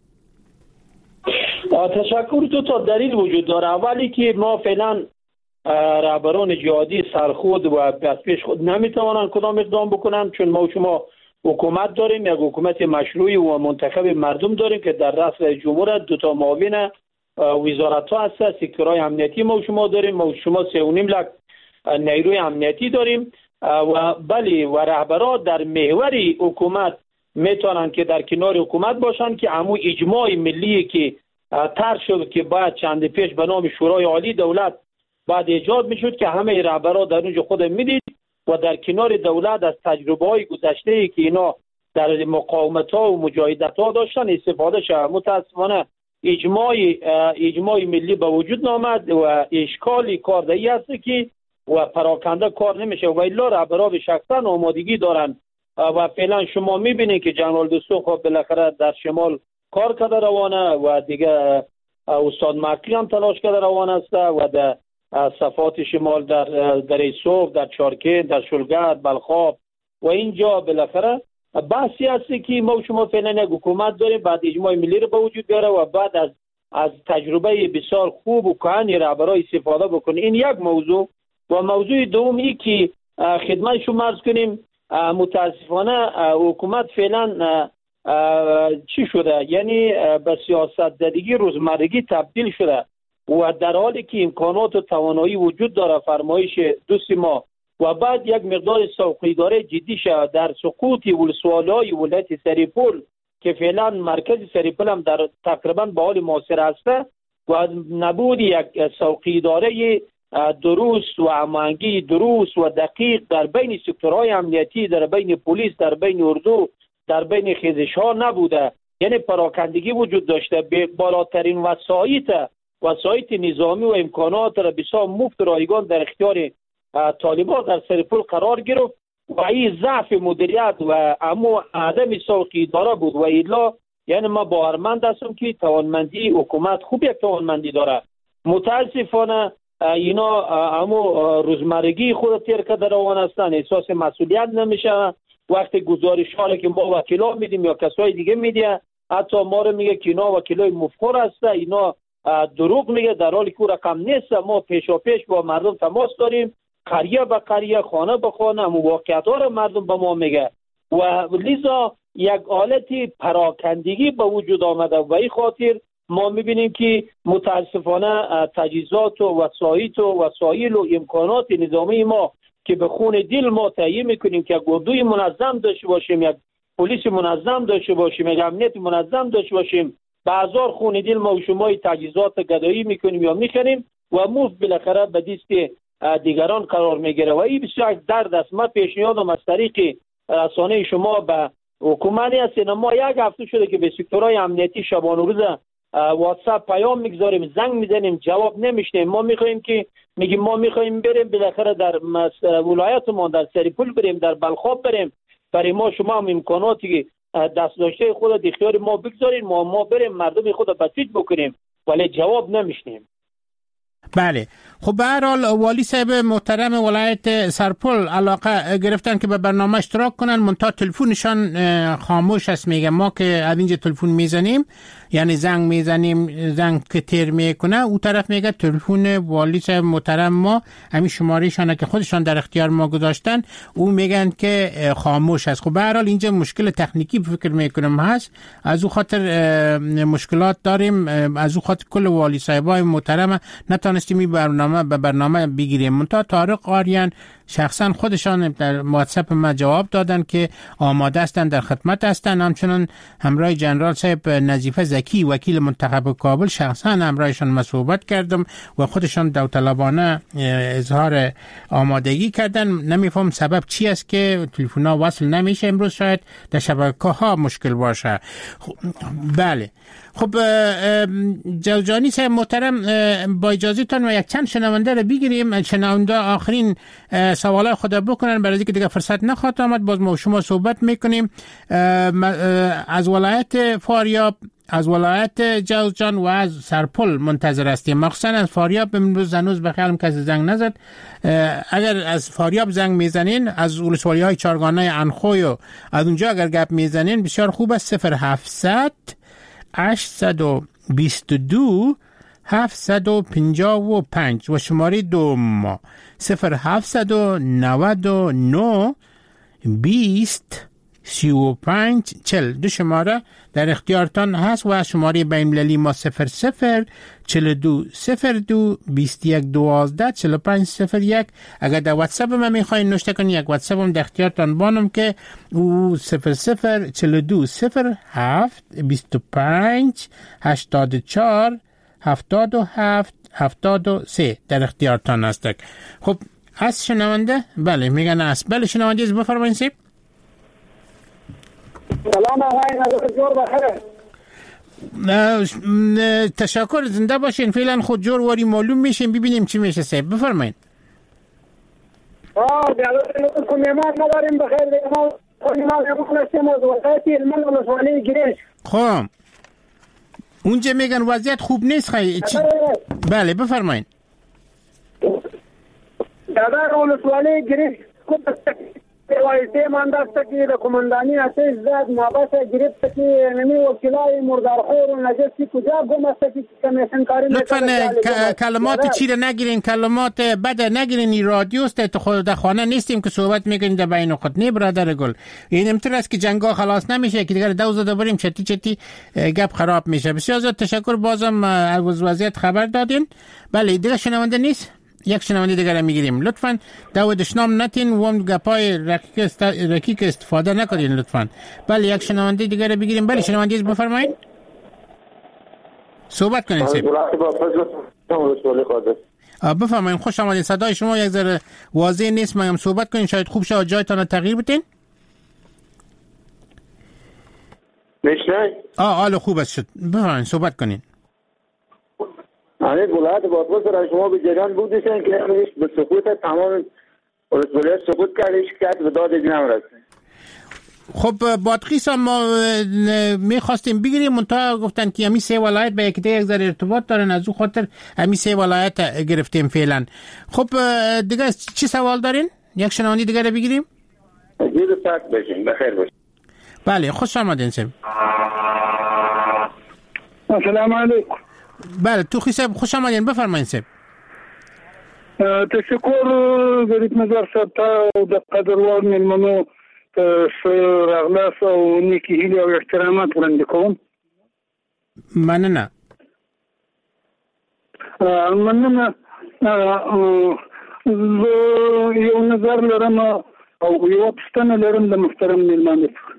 تشکر. دو تا دلیل وجود داره. اولی که ما فعلا رهبران جهادی سرخود و از پیش خود نمیتوانند کدام اقدام بکنن، چون ما و شما حکومت داریم، یک حکومت مشروعی و منتخب مردم داریم که در رأس جمهور دو تا معاون وزارت ها هست، سکتورهای امنیتی ما و شما داریم، ما و شما سه و نیم لک نیروی امنیتی داریم و بلی و رهبران در محور حکومت میتونن که در کنار حکومت باشن که همون اجماع ملی که طرح شد که باید چند پیش به نام شورای عالی دولت بعد ایجاد میشد که همه رهبران در اونجا خود میدید و در کنار دولت از تجربه های گذشته ای که اینا در مقاومت ها و مجاهدت ها داشتن استفاده شد. متاسفانه اجماع اجماع ملی به وجود نامد و اشکالی کاردهی هست که و پراکنده کار نمیشه و الا رهبران به شخصا آمادگی دارن و فعلا شما میبینید که جنرال دوستو خب بالاخره در شمال کار کرده روانه و دیگه استاد مکی هم تلاش کرده روانه است و در صفات شمال در در ایسوف، در چارکین، در شلگرد، بلخاب و اینجا بالاخره بحثی هستی که ما شما فعلا یک حکومت داریم بعد اجماع ملی رو به وجود بیاره و بعد از از تجربه بسیار خوب و کهنی رهبرای استفاده بکنه. این یک موضوع. و موضوع دومی که خدمت شما عرض کنیم متاسفانه حکومت فعلا چی شده؟ یعنی به سیاست زدگی روزمرگی تبدیل شده و در حالی که امکانات و توانایی وجود داره فرمایش دوست ما و بعد یک مقدار سوقیداری جدی شد در سقوط ولسوالی‌های ولایت سریپول که فعلا مرکز سریپول هم در تقریبا به حال معاصر است و نبود یک سوقیداری درست و هماهنگی درست و دقیق در بین سکتورهای امنیتی، در بین پلیس، در بین اردو، در بین خیزش ها نبوده یعنی پراکندگی وجود داشته. به بالاترین وسایط وسایط نظامی و امکانات را بسیار مفت رایگان در اختیار طالبان در سرپل قرار گرفت و این ضعف مدیریت و اما عدم سابق اداره بود و الا یعنی ما باورمند هستم که توانمندی حکومت خوب یک توانمندی داره. متاسفانه اینا اما روزمرگی خود تیر کرده روان هستند، احساس مسئولیت نمیشه. وقتی گزارش حالا که ما وکیلا میدیم یا کسای دیگه میدیم، حتی ما رو میگه که اینا وکیلای مفخر هسته، اینا دروغ میگه، در حالی که رقم نیست. ما پیشا پیش با مردم تماس داریم، قریه به قریه، خانه به خانه، واقعیت ها رو مردم به ما میگه و لذا یک حالتی پراکندگی به وجود آمده و این خاطر ما میبینیم که متاسفانه تجهیزات و وسایط و وسایل و امکانات نظامی ما که به خون دل ما تهیه میکنیم که گردوی منظم داشته باشیم، یک پلیس منظم داشته باشیم، یک امنیت منظم داشته باشیم، به هزار خون دل ما و شما تجهیزات گدایی میکنیم یا میکنیم و مفت بالاخره به دست دیگران قرار میگیره و این بسیار درد است. من پیشنهادم از طریق رسانه شما به حکومت هستین، ما یک هفته شده که به سکتورهای امنیتی شبانه روز واتساپ پیام میگذاریم، زنگ میزنیم، جواب نمیشنیم. ما میخوایم که میگیم ما میخوایم بریم بالاخره در ولایت ما در سرپل بریم، در بلخاب بریم، برای ما شما هم امکاناتی که دست داشته خود اختیار ما بگذارین، ما ما بریم مردم خود بسیج بکنیم، ولی جواب نمیشنیم. بله خب به هر حال والی صاحب محترم ولایت سرپل علاقه گرفتن که به برنامه اشتراک کنن، منتها تلفنشان خاموش است. میگه ما که از اینجا تلفن میزنیم، یعنی زنگ میزنیم، زنگ که تیر میکنه، او طرف میگه تلفن والی صاحب محترم ما همین شمارهشان که خودشان در اختیار ما گذاشتن، او میگن که خاموش است. خب به هر حال اینجا مشکل تکنیکی فکر میکنم هست، از او خاطر مشکلات داریم، از او خاطر کل والی صاحبای محترم نتونستیم این برنامه به برنامه بگیریم. منتها طارق آریان شخصا خودشان در واتساپ ما جواب دادن که آماده هستن، در خدمت هستن. همچنان همراه جنرال صاحب نظیفه زکی وکیل منتخب کابل شخصا همراهشان ما صحبت کردم و خودشان داوطلبانه اظهار آمادگی کردن. نمیفهم سبب چی است که تلفن‌ها وصل نمیشه امروز، شاید در شبکه‌ها مشکل باشه. بله خب جوجانی صاحب محترم با اجازهتون و یک چند شنونده رو بگیریم، شنونده آخرین سوالای خود بکنن، برای اینکه دیگه فرصت نخواهد آمد باز ما شما صحبت میکنیم. از ولایت فاریاب، از ولایت جوزجان و از سرپل منتظر هستیم. مخصوصا از فاریاب امروز هنوز به خیالم کسی زنگ نزد. اگر از فاریاب زنگ میزنین، از ولسوالی های چارگانه انخوی و از اونجا اگر گپ میزنین بسیار خوب است. صفر هفتصد هشتصد و بیست و دو هفتصد و پنجاه و پنج و شماره دوم صفر هفتصد و نود و نه بیست سی و پنج چل. دو شماره در اختیارتان هست و شماره بین المللی ما صفر صفر چل دو صفر دو بیست یک دوازده چل پنج صفر یک. اگر در واتساپ ما میخواین نوشته کنین، یک واتساپ هم در اختیارتان بانم که او صفر صفر چل دو صفر هفت بیست و پنج هشتاد و چهار هفتاد و هفت هفتاد و سه در اختیارتان است. خب از شنونده بله میگن است. بله شنونده از بفرمایید سیب. سلام آقای نظر جور بخیره. تشکر، زنده باشین. فعلا خود جور واری معلوم میشیم، ببینیم چی میشه سیب. بفرمایید. آه بیادر کنیمان نداریم بخیر دیگه. کنیمان بکنستیم از وقتی علمان و نسوانی گریش. خب اونجا میگن وضعیت خوب نیست خیلی. چی... بله بفرمایید. بیادر ولسوالی گریش خوب وایسته من دست که د کماندانی اساس زاد محبت گرفت که نمی وکیلای مردارخور و نجسی کجا گم است که کمیشن کاری لطفا کلمات چی را نگیرین، کلمات بد نگیرین. این رادیو است، تو خود در خانه نیستیم که صحبت میکنیم در بین خود. نه برادر گل، این امتر است که جنگا خلاص نمیشه که دیگر دو زده بریم چتی چتی گپ خراب میشه. بسیار زیاد تشکر، بازم از وضعیت خبر دادین. بله دیگه شنونده نیست، یک شنونده دیگر را میگیریم. لطفاً داود شنام نتین و هم گپای رکیک, است... رکیک استفاده نکنین لطفاً. بله یک شنونده دیگر را بگیریم. بله شنونده از بفرمایید، صحبت کنین سیب. بفرمایید، خوش آمدین. صدای شما یک ذره واضح نیست، ما هم صحبت کنین شاید خوب شد جایتان رو تغییر بدین. میشنید؟ آه حال خوب است شد. بفرمایید صحبت کنین. همین ولایت بادغیس را شما به جریان بودیشن که به سقوط تمام ولایت سقوط کردش که به داد جنم رسید. خب بادغیس هم ما میخواستیم بگیریم منتها گفتن که همین سه ولایت به یک دیگه یک ارتباط دارن، از اون خاطر همین سه ولایت گرفتیم فعلا. خب دیگه چی سوال دارین؟ یک شنوندی دیگه رو بگیریم؟ جید ساک بشین بخیر باشین. بله خوش آمدین سب. السلام علیکم. بله تو خیسب خوش آمدین، بفرمایید سب. تشکر غریب نظر صاحب ته او د قدروان مېلمنو ته راغلاست او نیکې هیلې او احترامات وړاندې کوم. مننه. مننه. زه یو نظر لرم او یو پوښتنه لرم د محترم مېلمانه څخه.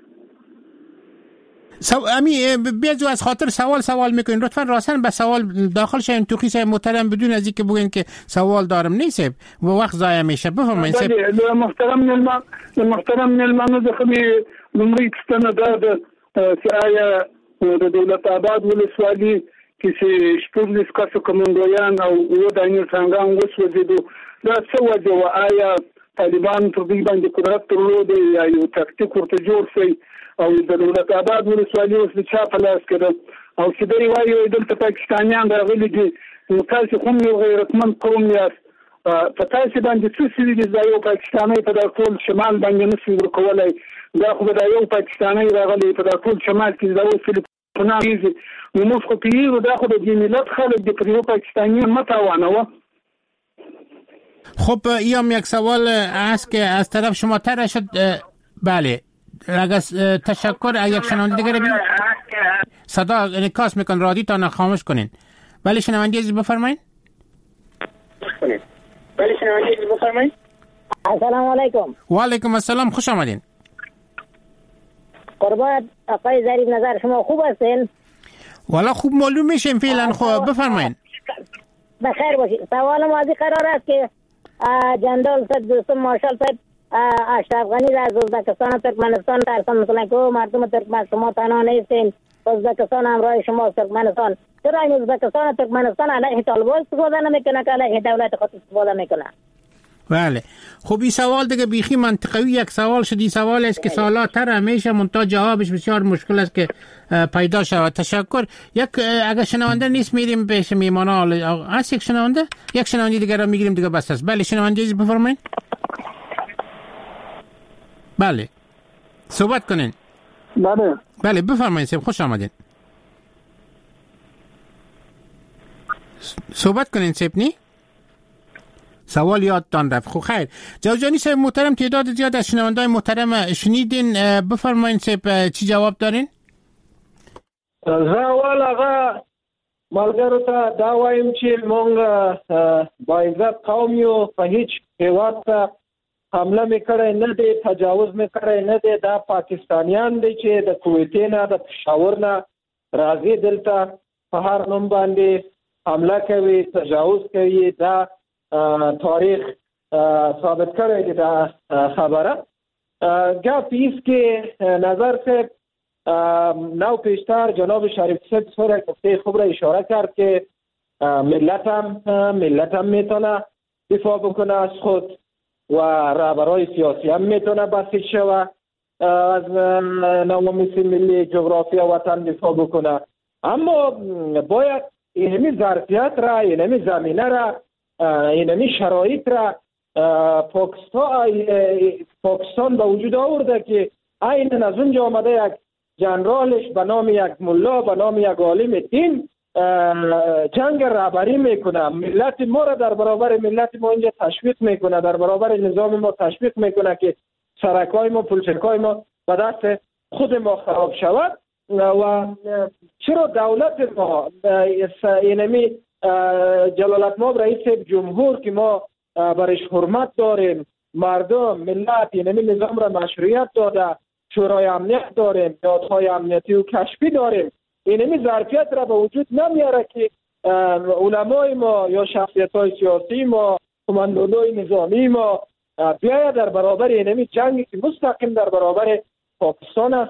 سو امی بیازو از خاطر سوال سوال میکنین لطفا راسن به سوال داخل شین. تو خیسه محترم بدون از اینکه بگین که سوال دارم نیست و وقت ضایع میشه. بفرمایید سب. بله محترم ملمان محترم ملمان دخلی لمری پوښتنه ده ده چې آیا د دولت آباد ولسوالي کې چې شپږ کسو کمانډویان او اووه دانې څنګه وسوځېدو دا څه وجه وه؟ آیا طالبان پر دوی باندې قدرت درلود یا یو تکتیک ورته جوړ شوی او د دولت آباد ولسوالي اوس د چا په لاس کې ده؟ او چې دوی وایي دلته پاکستانیان راغلي دي نو تاسو هم یو غیرتمند قوم یاست، په تاسو باندې څه شوي دي؟ دا یو پاکستانی په دا ټول شمال باندې نه شي ورکولی، دا خو به دا یو پاکستانی راغلی په دا ټول شمال کې دا اوس فلپینان کېږي نو موږ خو پوهېږو دا خو د دې ملت خلک دي، پر یو پاکستانی مه تاوانوه. خب ایام یک سوال است که از طرف شما طرح شد. بله اگر تشکر. یک شنونده دیگه ببین صدا انعکاس میکن، رادیو تا خاموش کنین. بله شنونده عزیز بفرمایید. بله شنونده عزیز بفرمایید. السلام علیکم. و علیکم السلام، خوش آمدین. قربان آقای ظریف نظر شما خوب هستین؟ والا خوب معلوم میشیم فعلا. خب بفرمایید. بخیر باشید. سوالم از این قرار است که جنرال صاحب دوستم مارشال صاحب اشرف غنی را از ازبکستان و ترکمنستان ترسم مثلا که مردم ترکمن شما تنها نیستین، ازبکستان همراه شما ترکمنستان، چرا این ازبکستان و ترکمنستان علیه طالبان استفاده نمیکنه که علیه دولت خود استفاده میکنه؟ بله خب این سوال دیگه بیخی منطقوی یک سوال شد. این سوال است که سالاتر همیشه منتها جوابش بسیار مشکل است که پیدا شود. تشکر. یک اگر شنونده نیست میریم پیش میمانا. هست یک شنونده؟ یک شنونده دیگه را میگیریم دیگه بس است. بله شنونده عزیز بفرمایید. بله صحبت کنین. بله بله بفرمایید سب، خوش آمدین. صحبت کنین سب. نی سوال یادتان رفت. خب خیر جوجانی صاحب محترم، تعداد زیاد از شنونده‌های محترم شنیدین. بفرمایید صاحب چی جواب دارین؟ زه اول هغه ملګرو ته دا وایم چې مونږ با عزت قوم یو، په هیڅ هېواد ته حمله مې کړی نه دی، تجاوز مې کړی نه دی. دا پاکستانیان دی چې د کویتې نه د پېښور نه راځي دلته په هر نوم باندې حمله کوي، تجاوز کوي. دا تاریخ ثابت کړی دی دا خبره. گپ ایست که نظر صاحب نو پیشتر جناب شریف صاحب سر گفته خوب را اشاره کرد که ملت هم ملت هم میتونه دفاع بکنه از خود و رهبرای سیاسی هم میتونه بسیج شوه از نومیس ملی جغرافیا وطن دفاع بکنه. اما باید اینمی ظرفیت را، اینمی زمینه را، اینمی شرایط را پاکستان پاکستان به وجود آورده که این از اونجا آمده یک جنرالش به نام یک ملا، به نام یک عالم دین جنگ رهبری میکنه، ملت ما را در برابر ملت ما اینجا تشویق میکنه، در برابر نظام ما تشویق میکنه که سرکای ما، پولچکای ما به دست خود ما خراب شود. و چرا دولت ما اینمی جلالت ما رئیس جمهور که ما برش حرمت داریم، مردم ملت اینمی نظام را مشروعیت داده، شورای امنیت داریم، نهادهای امنیتی و کشفی داریم، اینمی ظرفیت را به وجود نمیاره که علمای ما یا شخصیت های سیاسی ما، کماندوهای نظامی ما بیاید در برابر اینمی جنگی که مستقیم در برابر پاکستان است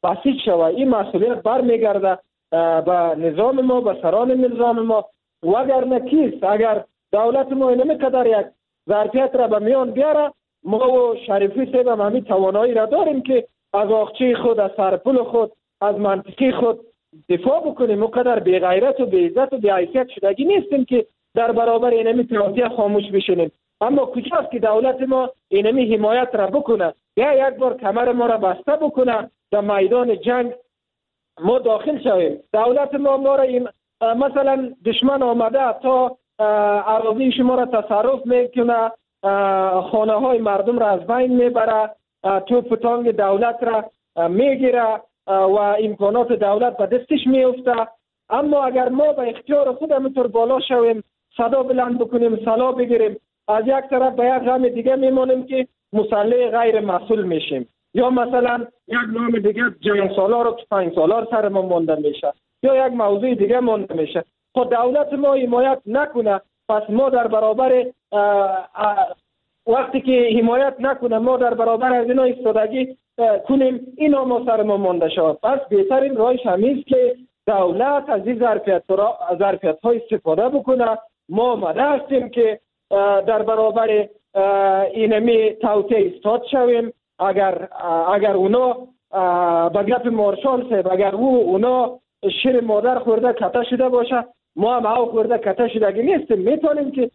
بسیج شود. این مسئولیت برمیگرده به نظام ما، به سران نظام ما. و اگر نکیست، اگر دولت ما اینمی قدر یک ظرفیت را به میان بیاره، ما و شریفی صاحب هم همین توانایی را داریم که از آقچه خود، از سرپل خود، از منطقی خود دفاع بکنیم. اونقدر بی غیرت و بی عزت و بی حیثیت شدگی نیستیم که در برابر اینمی توطئه خاموش بشینیم. اما کجاست که دولت ما اینمی حمایت را بکنه یا یک بار کمر ما را بسته بکنه در میدان جنگ ما داخل شویم. دولت ما ما را این مثلا دشمن آمده تا اراضی شما را تصرف میکنه، خانه های مردم را از بین میبره، توپ تانگ دولت را میگیره و امکانات دولت به دستش میفته. اما اگر ما به اختیار خود همینطور بالا شویم، صدا بلند بکنیم، سلا بگیریم، از یک طرف به یک غم دیگه میمونیم که مسلح غیر مسئول میشیم، یا مثلا یک نام دیگه جنگ سالار و پنج سالار سر ما مونده میشه، یا یک موضوع دیگه مونده میشه. خود دولت ما حمایت نکنه، پس ما در برابر اه اه وقتی که حمایت نکنه ما در برابر از اینا ایستادگی کنیم، اینا ما سر ما مونده شود. پس بهترین راهش همیست که دولت از این ظرفیت ظرفیت ها استفاده بکنه. ما آمده هستیم که در برابر اینمی توطئه ایستاد شویم. اگر اگر اونا به گپ مارشال صاحب، اگر او اونا شیر مادر خورده کته شده باشه، ما هم او خورده کته شدگی نیستیم. میتونیم که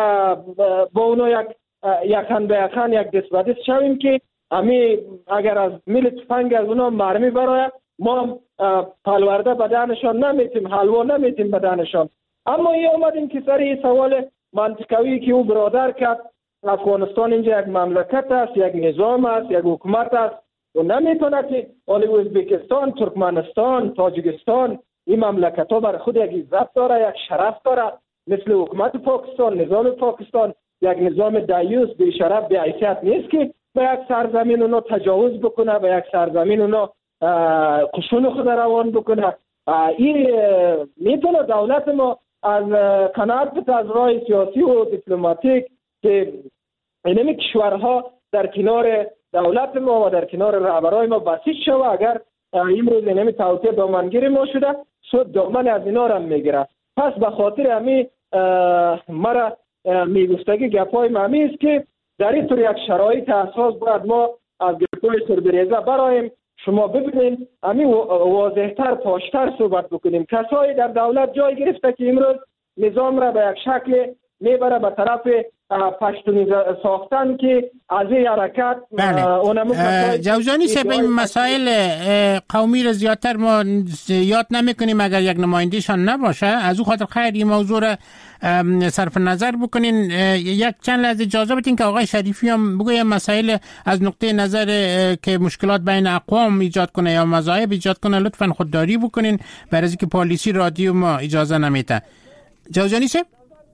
با اونا یک یکن به یکن یک دست به دست شویم که امی اگر از میل تفنگ از اونا مرمی برای ما پلورده بدنشان نمیتیم، حلوا نمیتیم بدنشان. اما این اومدیم که سر این سوال منطقوی که او برادر کرد، افغانستان اینجا یک مملکت است، یک نظام است، یک حکومت است و نمیتونه که ولی ازبکستان، ترکمنستان، تاجیکستان این مملکت ها برای خود یک عزت داره، یک شرف داره، مثل حکومت پاکستان، نظام پاکستان یک نظام دیوس بی شرف بی حیثیت نیست که به یک سرزمین اونا تجاوز بکنه، به یک سرزمین اونا قشون خود روان بکنه. این میتونه دولت ما از قناعت از راه سیاسی و دیپلماتیک که اینمی کشورها در کنار دولت ما و در کنار رهبرای ما بسیج شود. اگر امروز اینمی توطئه دامنگیری ما شده، شد دامن از اینا را میگیره. پس به خاطر همی مرا میگفتگی گپای ممی است که در این طور یک شرایط اساس باید ما از گپای سربریزه برایم. شما ببینید همی واضحتر پاشتر صحبت بکنیم. کسایی در دولت جای گرفته که امروز نظام را به یک شکل میبره به طرف پشتونی ساختن که از این حرکت بله. جوزانی صاحب این مسائل قومی را زیادتر ما یاد نمی کنیم اگر یک نمایندهشان نباشه. از او خاطر خیر این موضوع را صرف نظر بکنین. یک چند لحظه اجازه بدین که آقای شریفی هم بگویم مسائل از نقطه نظر که مشکلات بین اقوام ایجاد کنه یا مذاهب ایجاد کنه لطفا خودداری بکنین، برای اینکه پالیسی رادیو ما اجازه نمیده. جوزانی صاحب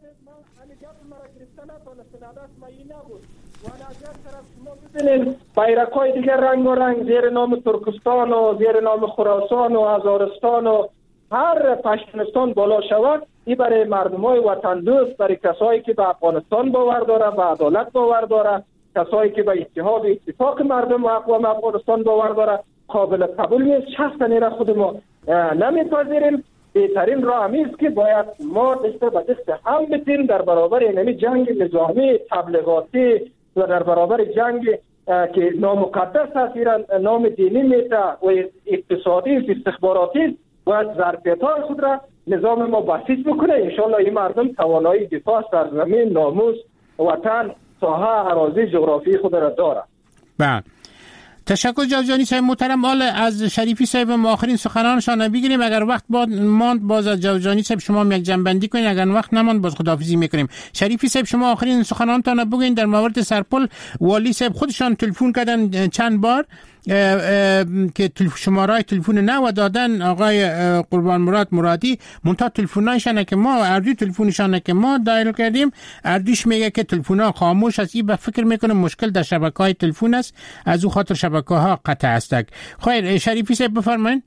بایرک‌های دیگر رنگ و رنگ زیر نام ترکستان و زیر نام خراسان و هزارستان و هر پشتونستان بالا شود، این برای مردمای وطن دوست، برای کسایی که به افغانستان باور داره، به عدالت باور داره، کسایی که به اتحاد و اتفاق مردم و اقوام افغانستان باور داره، قابل قبول نیست. شخصا را خود ما نمیپذیریم. بهترین راه همیست که باید ما دست به دست هم بتیم در برابر اینمی جنگ نظامی تبلیغاتی و در برابر جنگ که نامقدس است، نام دینی میته و اقتصادی و استخباراتی و ظرفیت‌های خود را نظام ما بسیج بکنه. انشاءالله این مردم توانایی دفاع سرزمین، ناموس، وطن، ساحه، اراضی جغرافی خود را داره. بله. تشکر جوزانی صاحب محترم. حالا از شریفی صاحب ما آخرین سخنانشان بگیریم. اگر وقت ماند باز از جوزانی صاحب شما هم یک جنبندی کنین، اگر وقت نماند باز خداحافظی میکنیم. شریفی صاحب شما آخرین سخنانتان بگین. در مورد سرپل والی صاحب خودشان تلفن کردن چند بار که شماره تلفن نه و دادن آقای قربان مراد مرادی، منتها تلفنایشان که ما اردو تلفنشان که ما دایل کردیم اردوش میگه که تلفن‌ها خاموش است. این به فکر میکنه مشکل در شبکه‌های تلفن است، از او خاطر شبکه‌ها قطع است. خیر شریفی صاحب بفرمایید.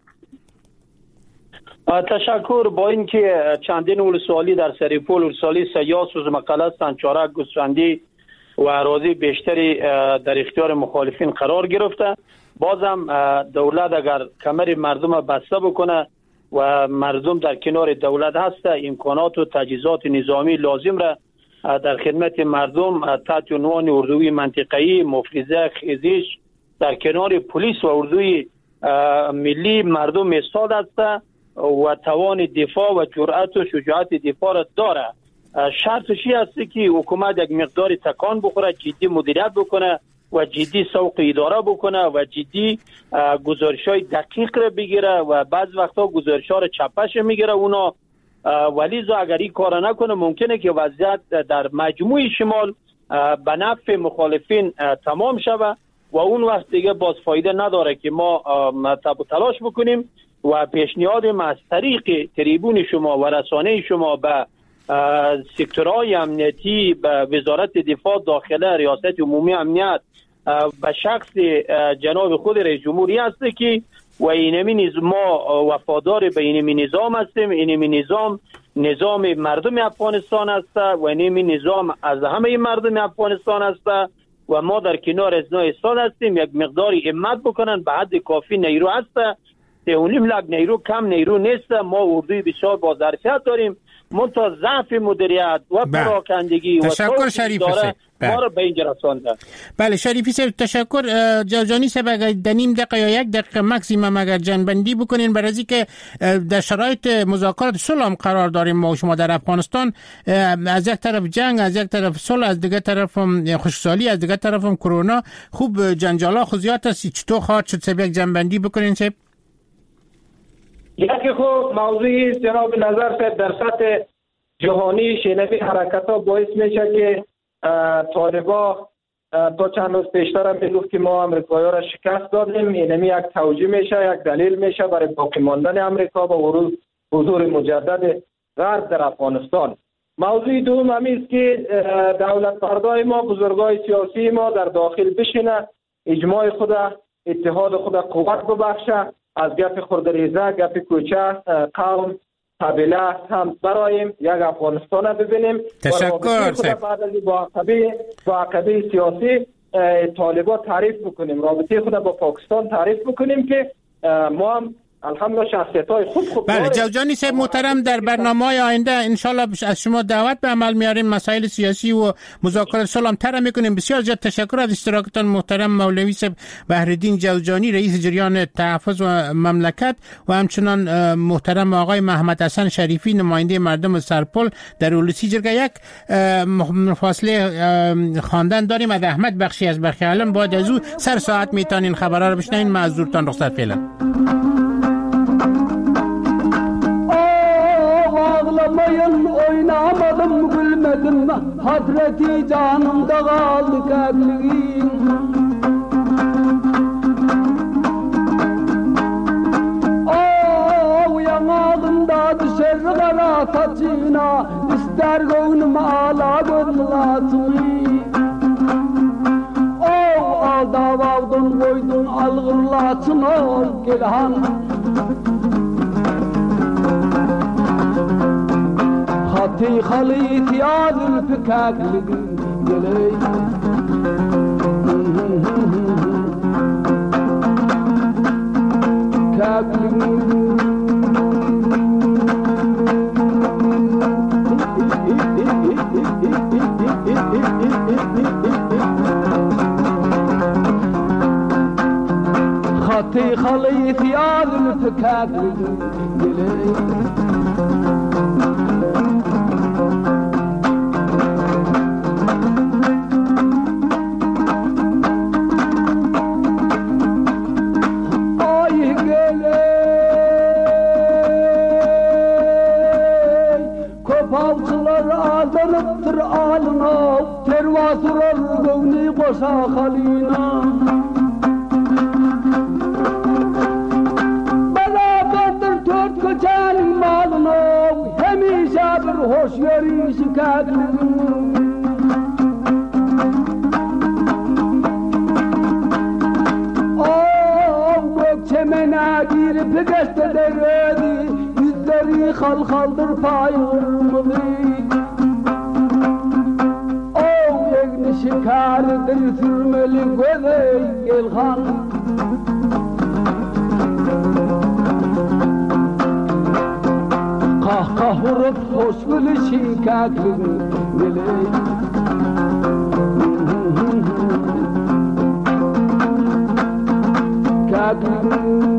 تشکر. با اینکه چندین ولسوالی در سرپل ولسوالی سیاس و مقاله هستند، چارک، گوسفندی و اراضی بیشتری در اختیار مخالفین قرار گرفته. بازم دولت اگر کمر مردم بسته بکنه و مردم در کنار دولت هست، امکانات و تجهیزات نظامی لازم را در خدمت مردم تحت عنوان اردوی منطقه‌ای، مفرزه، خیزش در کنار پلیس و اردوی ملی مردم ایستاد است و توان دفاع و جرأت و شجاعت دفاع را داره. شرطش است که حکومت یک مقدار تکان بخوره، جدی مدیریت بکنه و جدی سوق اداره بکنه و جدی گزارش‌های دقیق را بگیره و بعض وقتا گزارش‌ها را چپش میگیره اونا، ولی زو اگر این کار نکنه ممکنه که وضعیت در مجموع شمال به نفع مخالفین تمام شود و اون وقت دیگه باز فایده نداره که ما تب و تلاش بکنیم و پیشنهاد ما از طریق تریبون شما و رسانه شما به سکتورهای امنیتی، به وزارت دفاع داخله، ریاست عمومی امنیت، به شخص جناب خود رئیس جمهوری است که و اینمی ما وفادار به اینمی نظام هستیم. اینمی نظام نظام مردم افغانستان است و اینمی نظام از همه مردم افغانستان است و ما در کنار از نوع استاد هستیم. یک مقداری همت بکنن، به حد کافی نیرو هست، سه لک نیرو کم نیرو نیست. ما اردوی بسیار با ظرفیت داریم، منتها ضعف مدیریت و پراکندگی و تشکر شریف داره ما رو به اینجا رسانده. بله شریفی صاحب تشکر. جوجانی صاحب اگر در نیم دقیقه یا یک دقیقه مکسیمم اگر جنبندی بکنین برای از که در شرایط مذاکرات صلح هم قرار داریم ما و شما در افغانستان، از یک طرف جنگ، از یک طرف صلح، از دیگه طرف هم خشکسالی، از دیگه طرف هم کرونا، خوب جنجالا خودیات است. چطور خواهد شد صاحب یک جنبندی بکنین صاحب؟ یکی خوب موضوعی جناب نظر صاحب در سطح جهانی شنوی حرکت ها باعث میشه که طالبا تا چند روز پیشتر هم میگفت که ما امریکایی ها را شکست دادیم. اینمی یک توجیه میشه، یک دلیل میشه برای باقی ماندن امریکا با ورود حضور مجدد غرب در افغانستان. موضوع دوم همی است که دولت مردای ما، بزرگای سیاسی ما در داخل بشینه، اجماع خود، اتحاد خود قوت ببخشه، از گپ خردریزه، گپ کوچه، قوم، قبیله هم برایم یک افغانستان رو ببینیم. تشکر سیب. بعد از با عقبه با عقبه سیاسی طالبان تعریف بکنیم، رابطه خود با پاکستان تعریف بکنیم که ما هم الحمدلله شخصیت‌های خوب خوب. بله جوجانی صاحب محترم، در برنامه‌های آینده انشالله از شما دعوت به عمل میاریم، مسائل سیاسی و مذاکرات صلح طرح میکنیم. بسیار زیاد تشکر از اشتراکتان محترم مولوی صاحب بحرالدین جوجانی، رئیس جریان تحفظ و مملکت، و همچنان محترم آقای محمد حسن شریفی، نماینده مردم سرپل در اولسی جرگه. یک فاصله خواندن داریم از احمد بخشی از بخیالان، بعد از او سر ساعت میتونین خبرها رو بشنوین. معذورتان رخصت فعلا. Ağlamayın oynamadım gülmedim Hazreti canımda kaldı kalbim Oh yanağımda düşer kara saçına İster gönlüm ağla gönlatını Oh aldav aldın koydun algırlatını Gelhan خطي خليط يا ذو الفكاك قلي خطي خليط يا ذو الفكاك قلي Tervasurar gövni koşa halina Beraberdir dört köçenin malına Hemişe bir hoş yeri şikayetliğin Oh gökçemene girip geçte deredi Yüzleri hal haldır payırmıdır Nişin kar dil sürmeli gözey gelhan Kah kah vurup hoş gülüşü kaklın geley Kaklın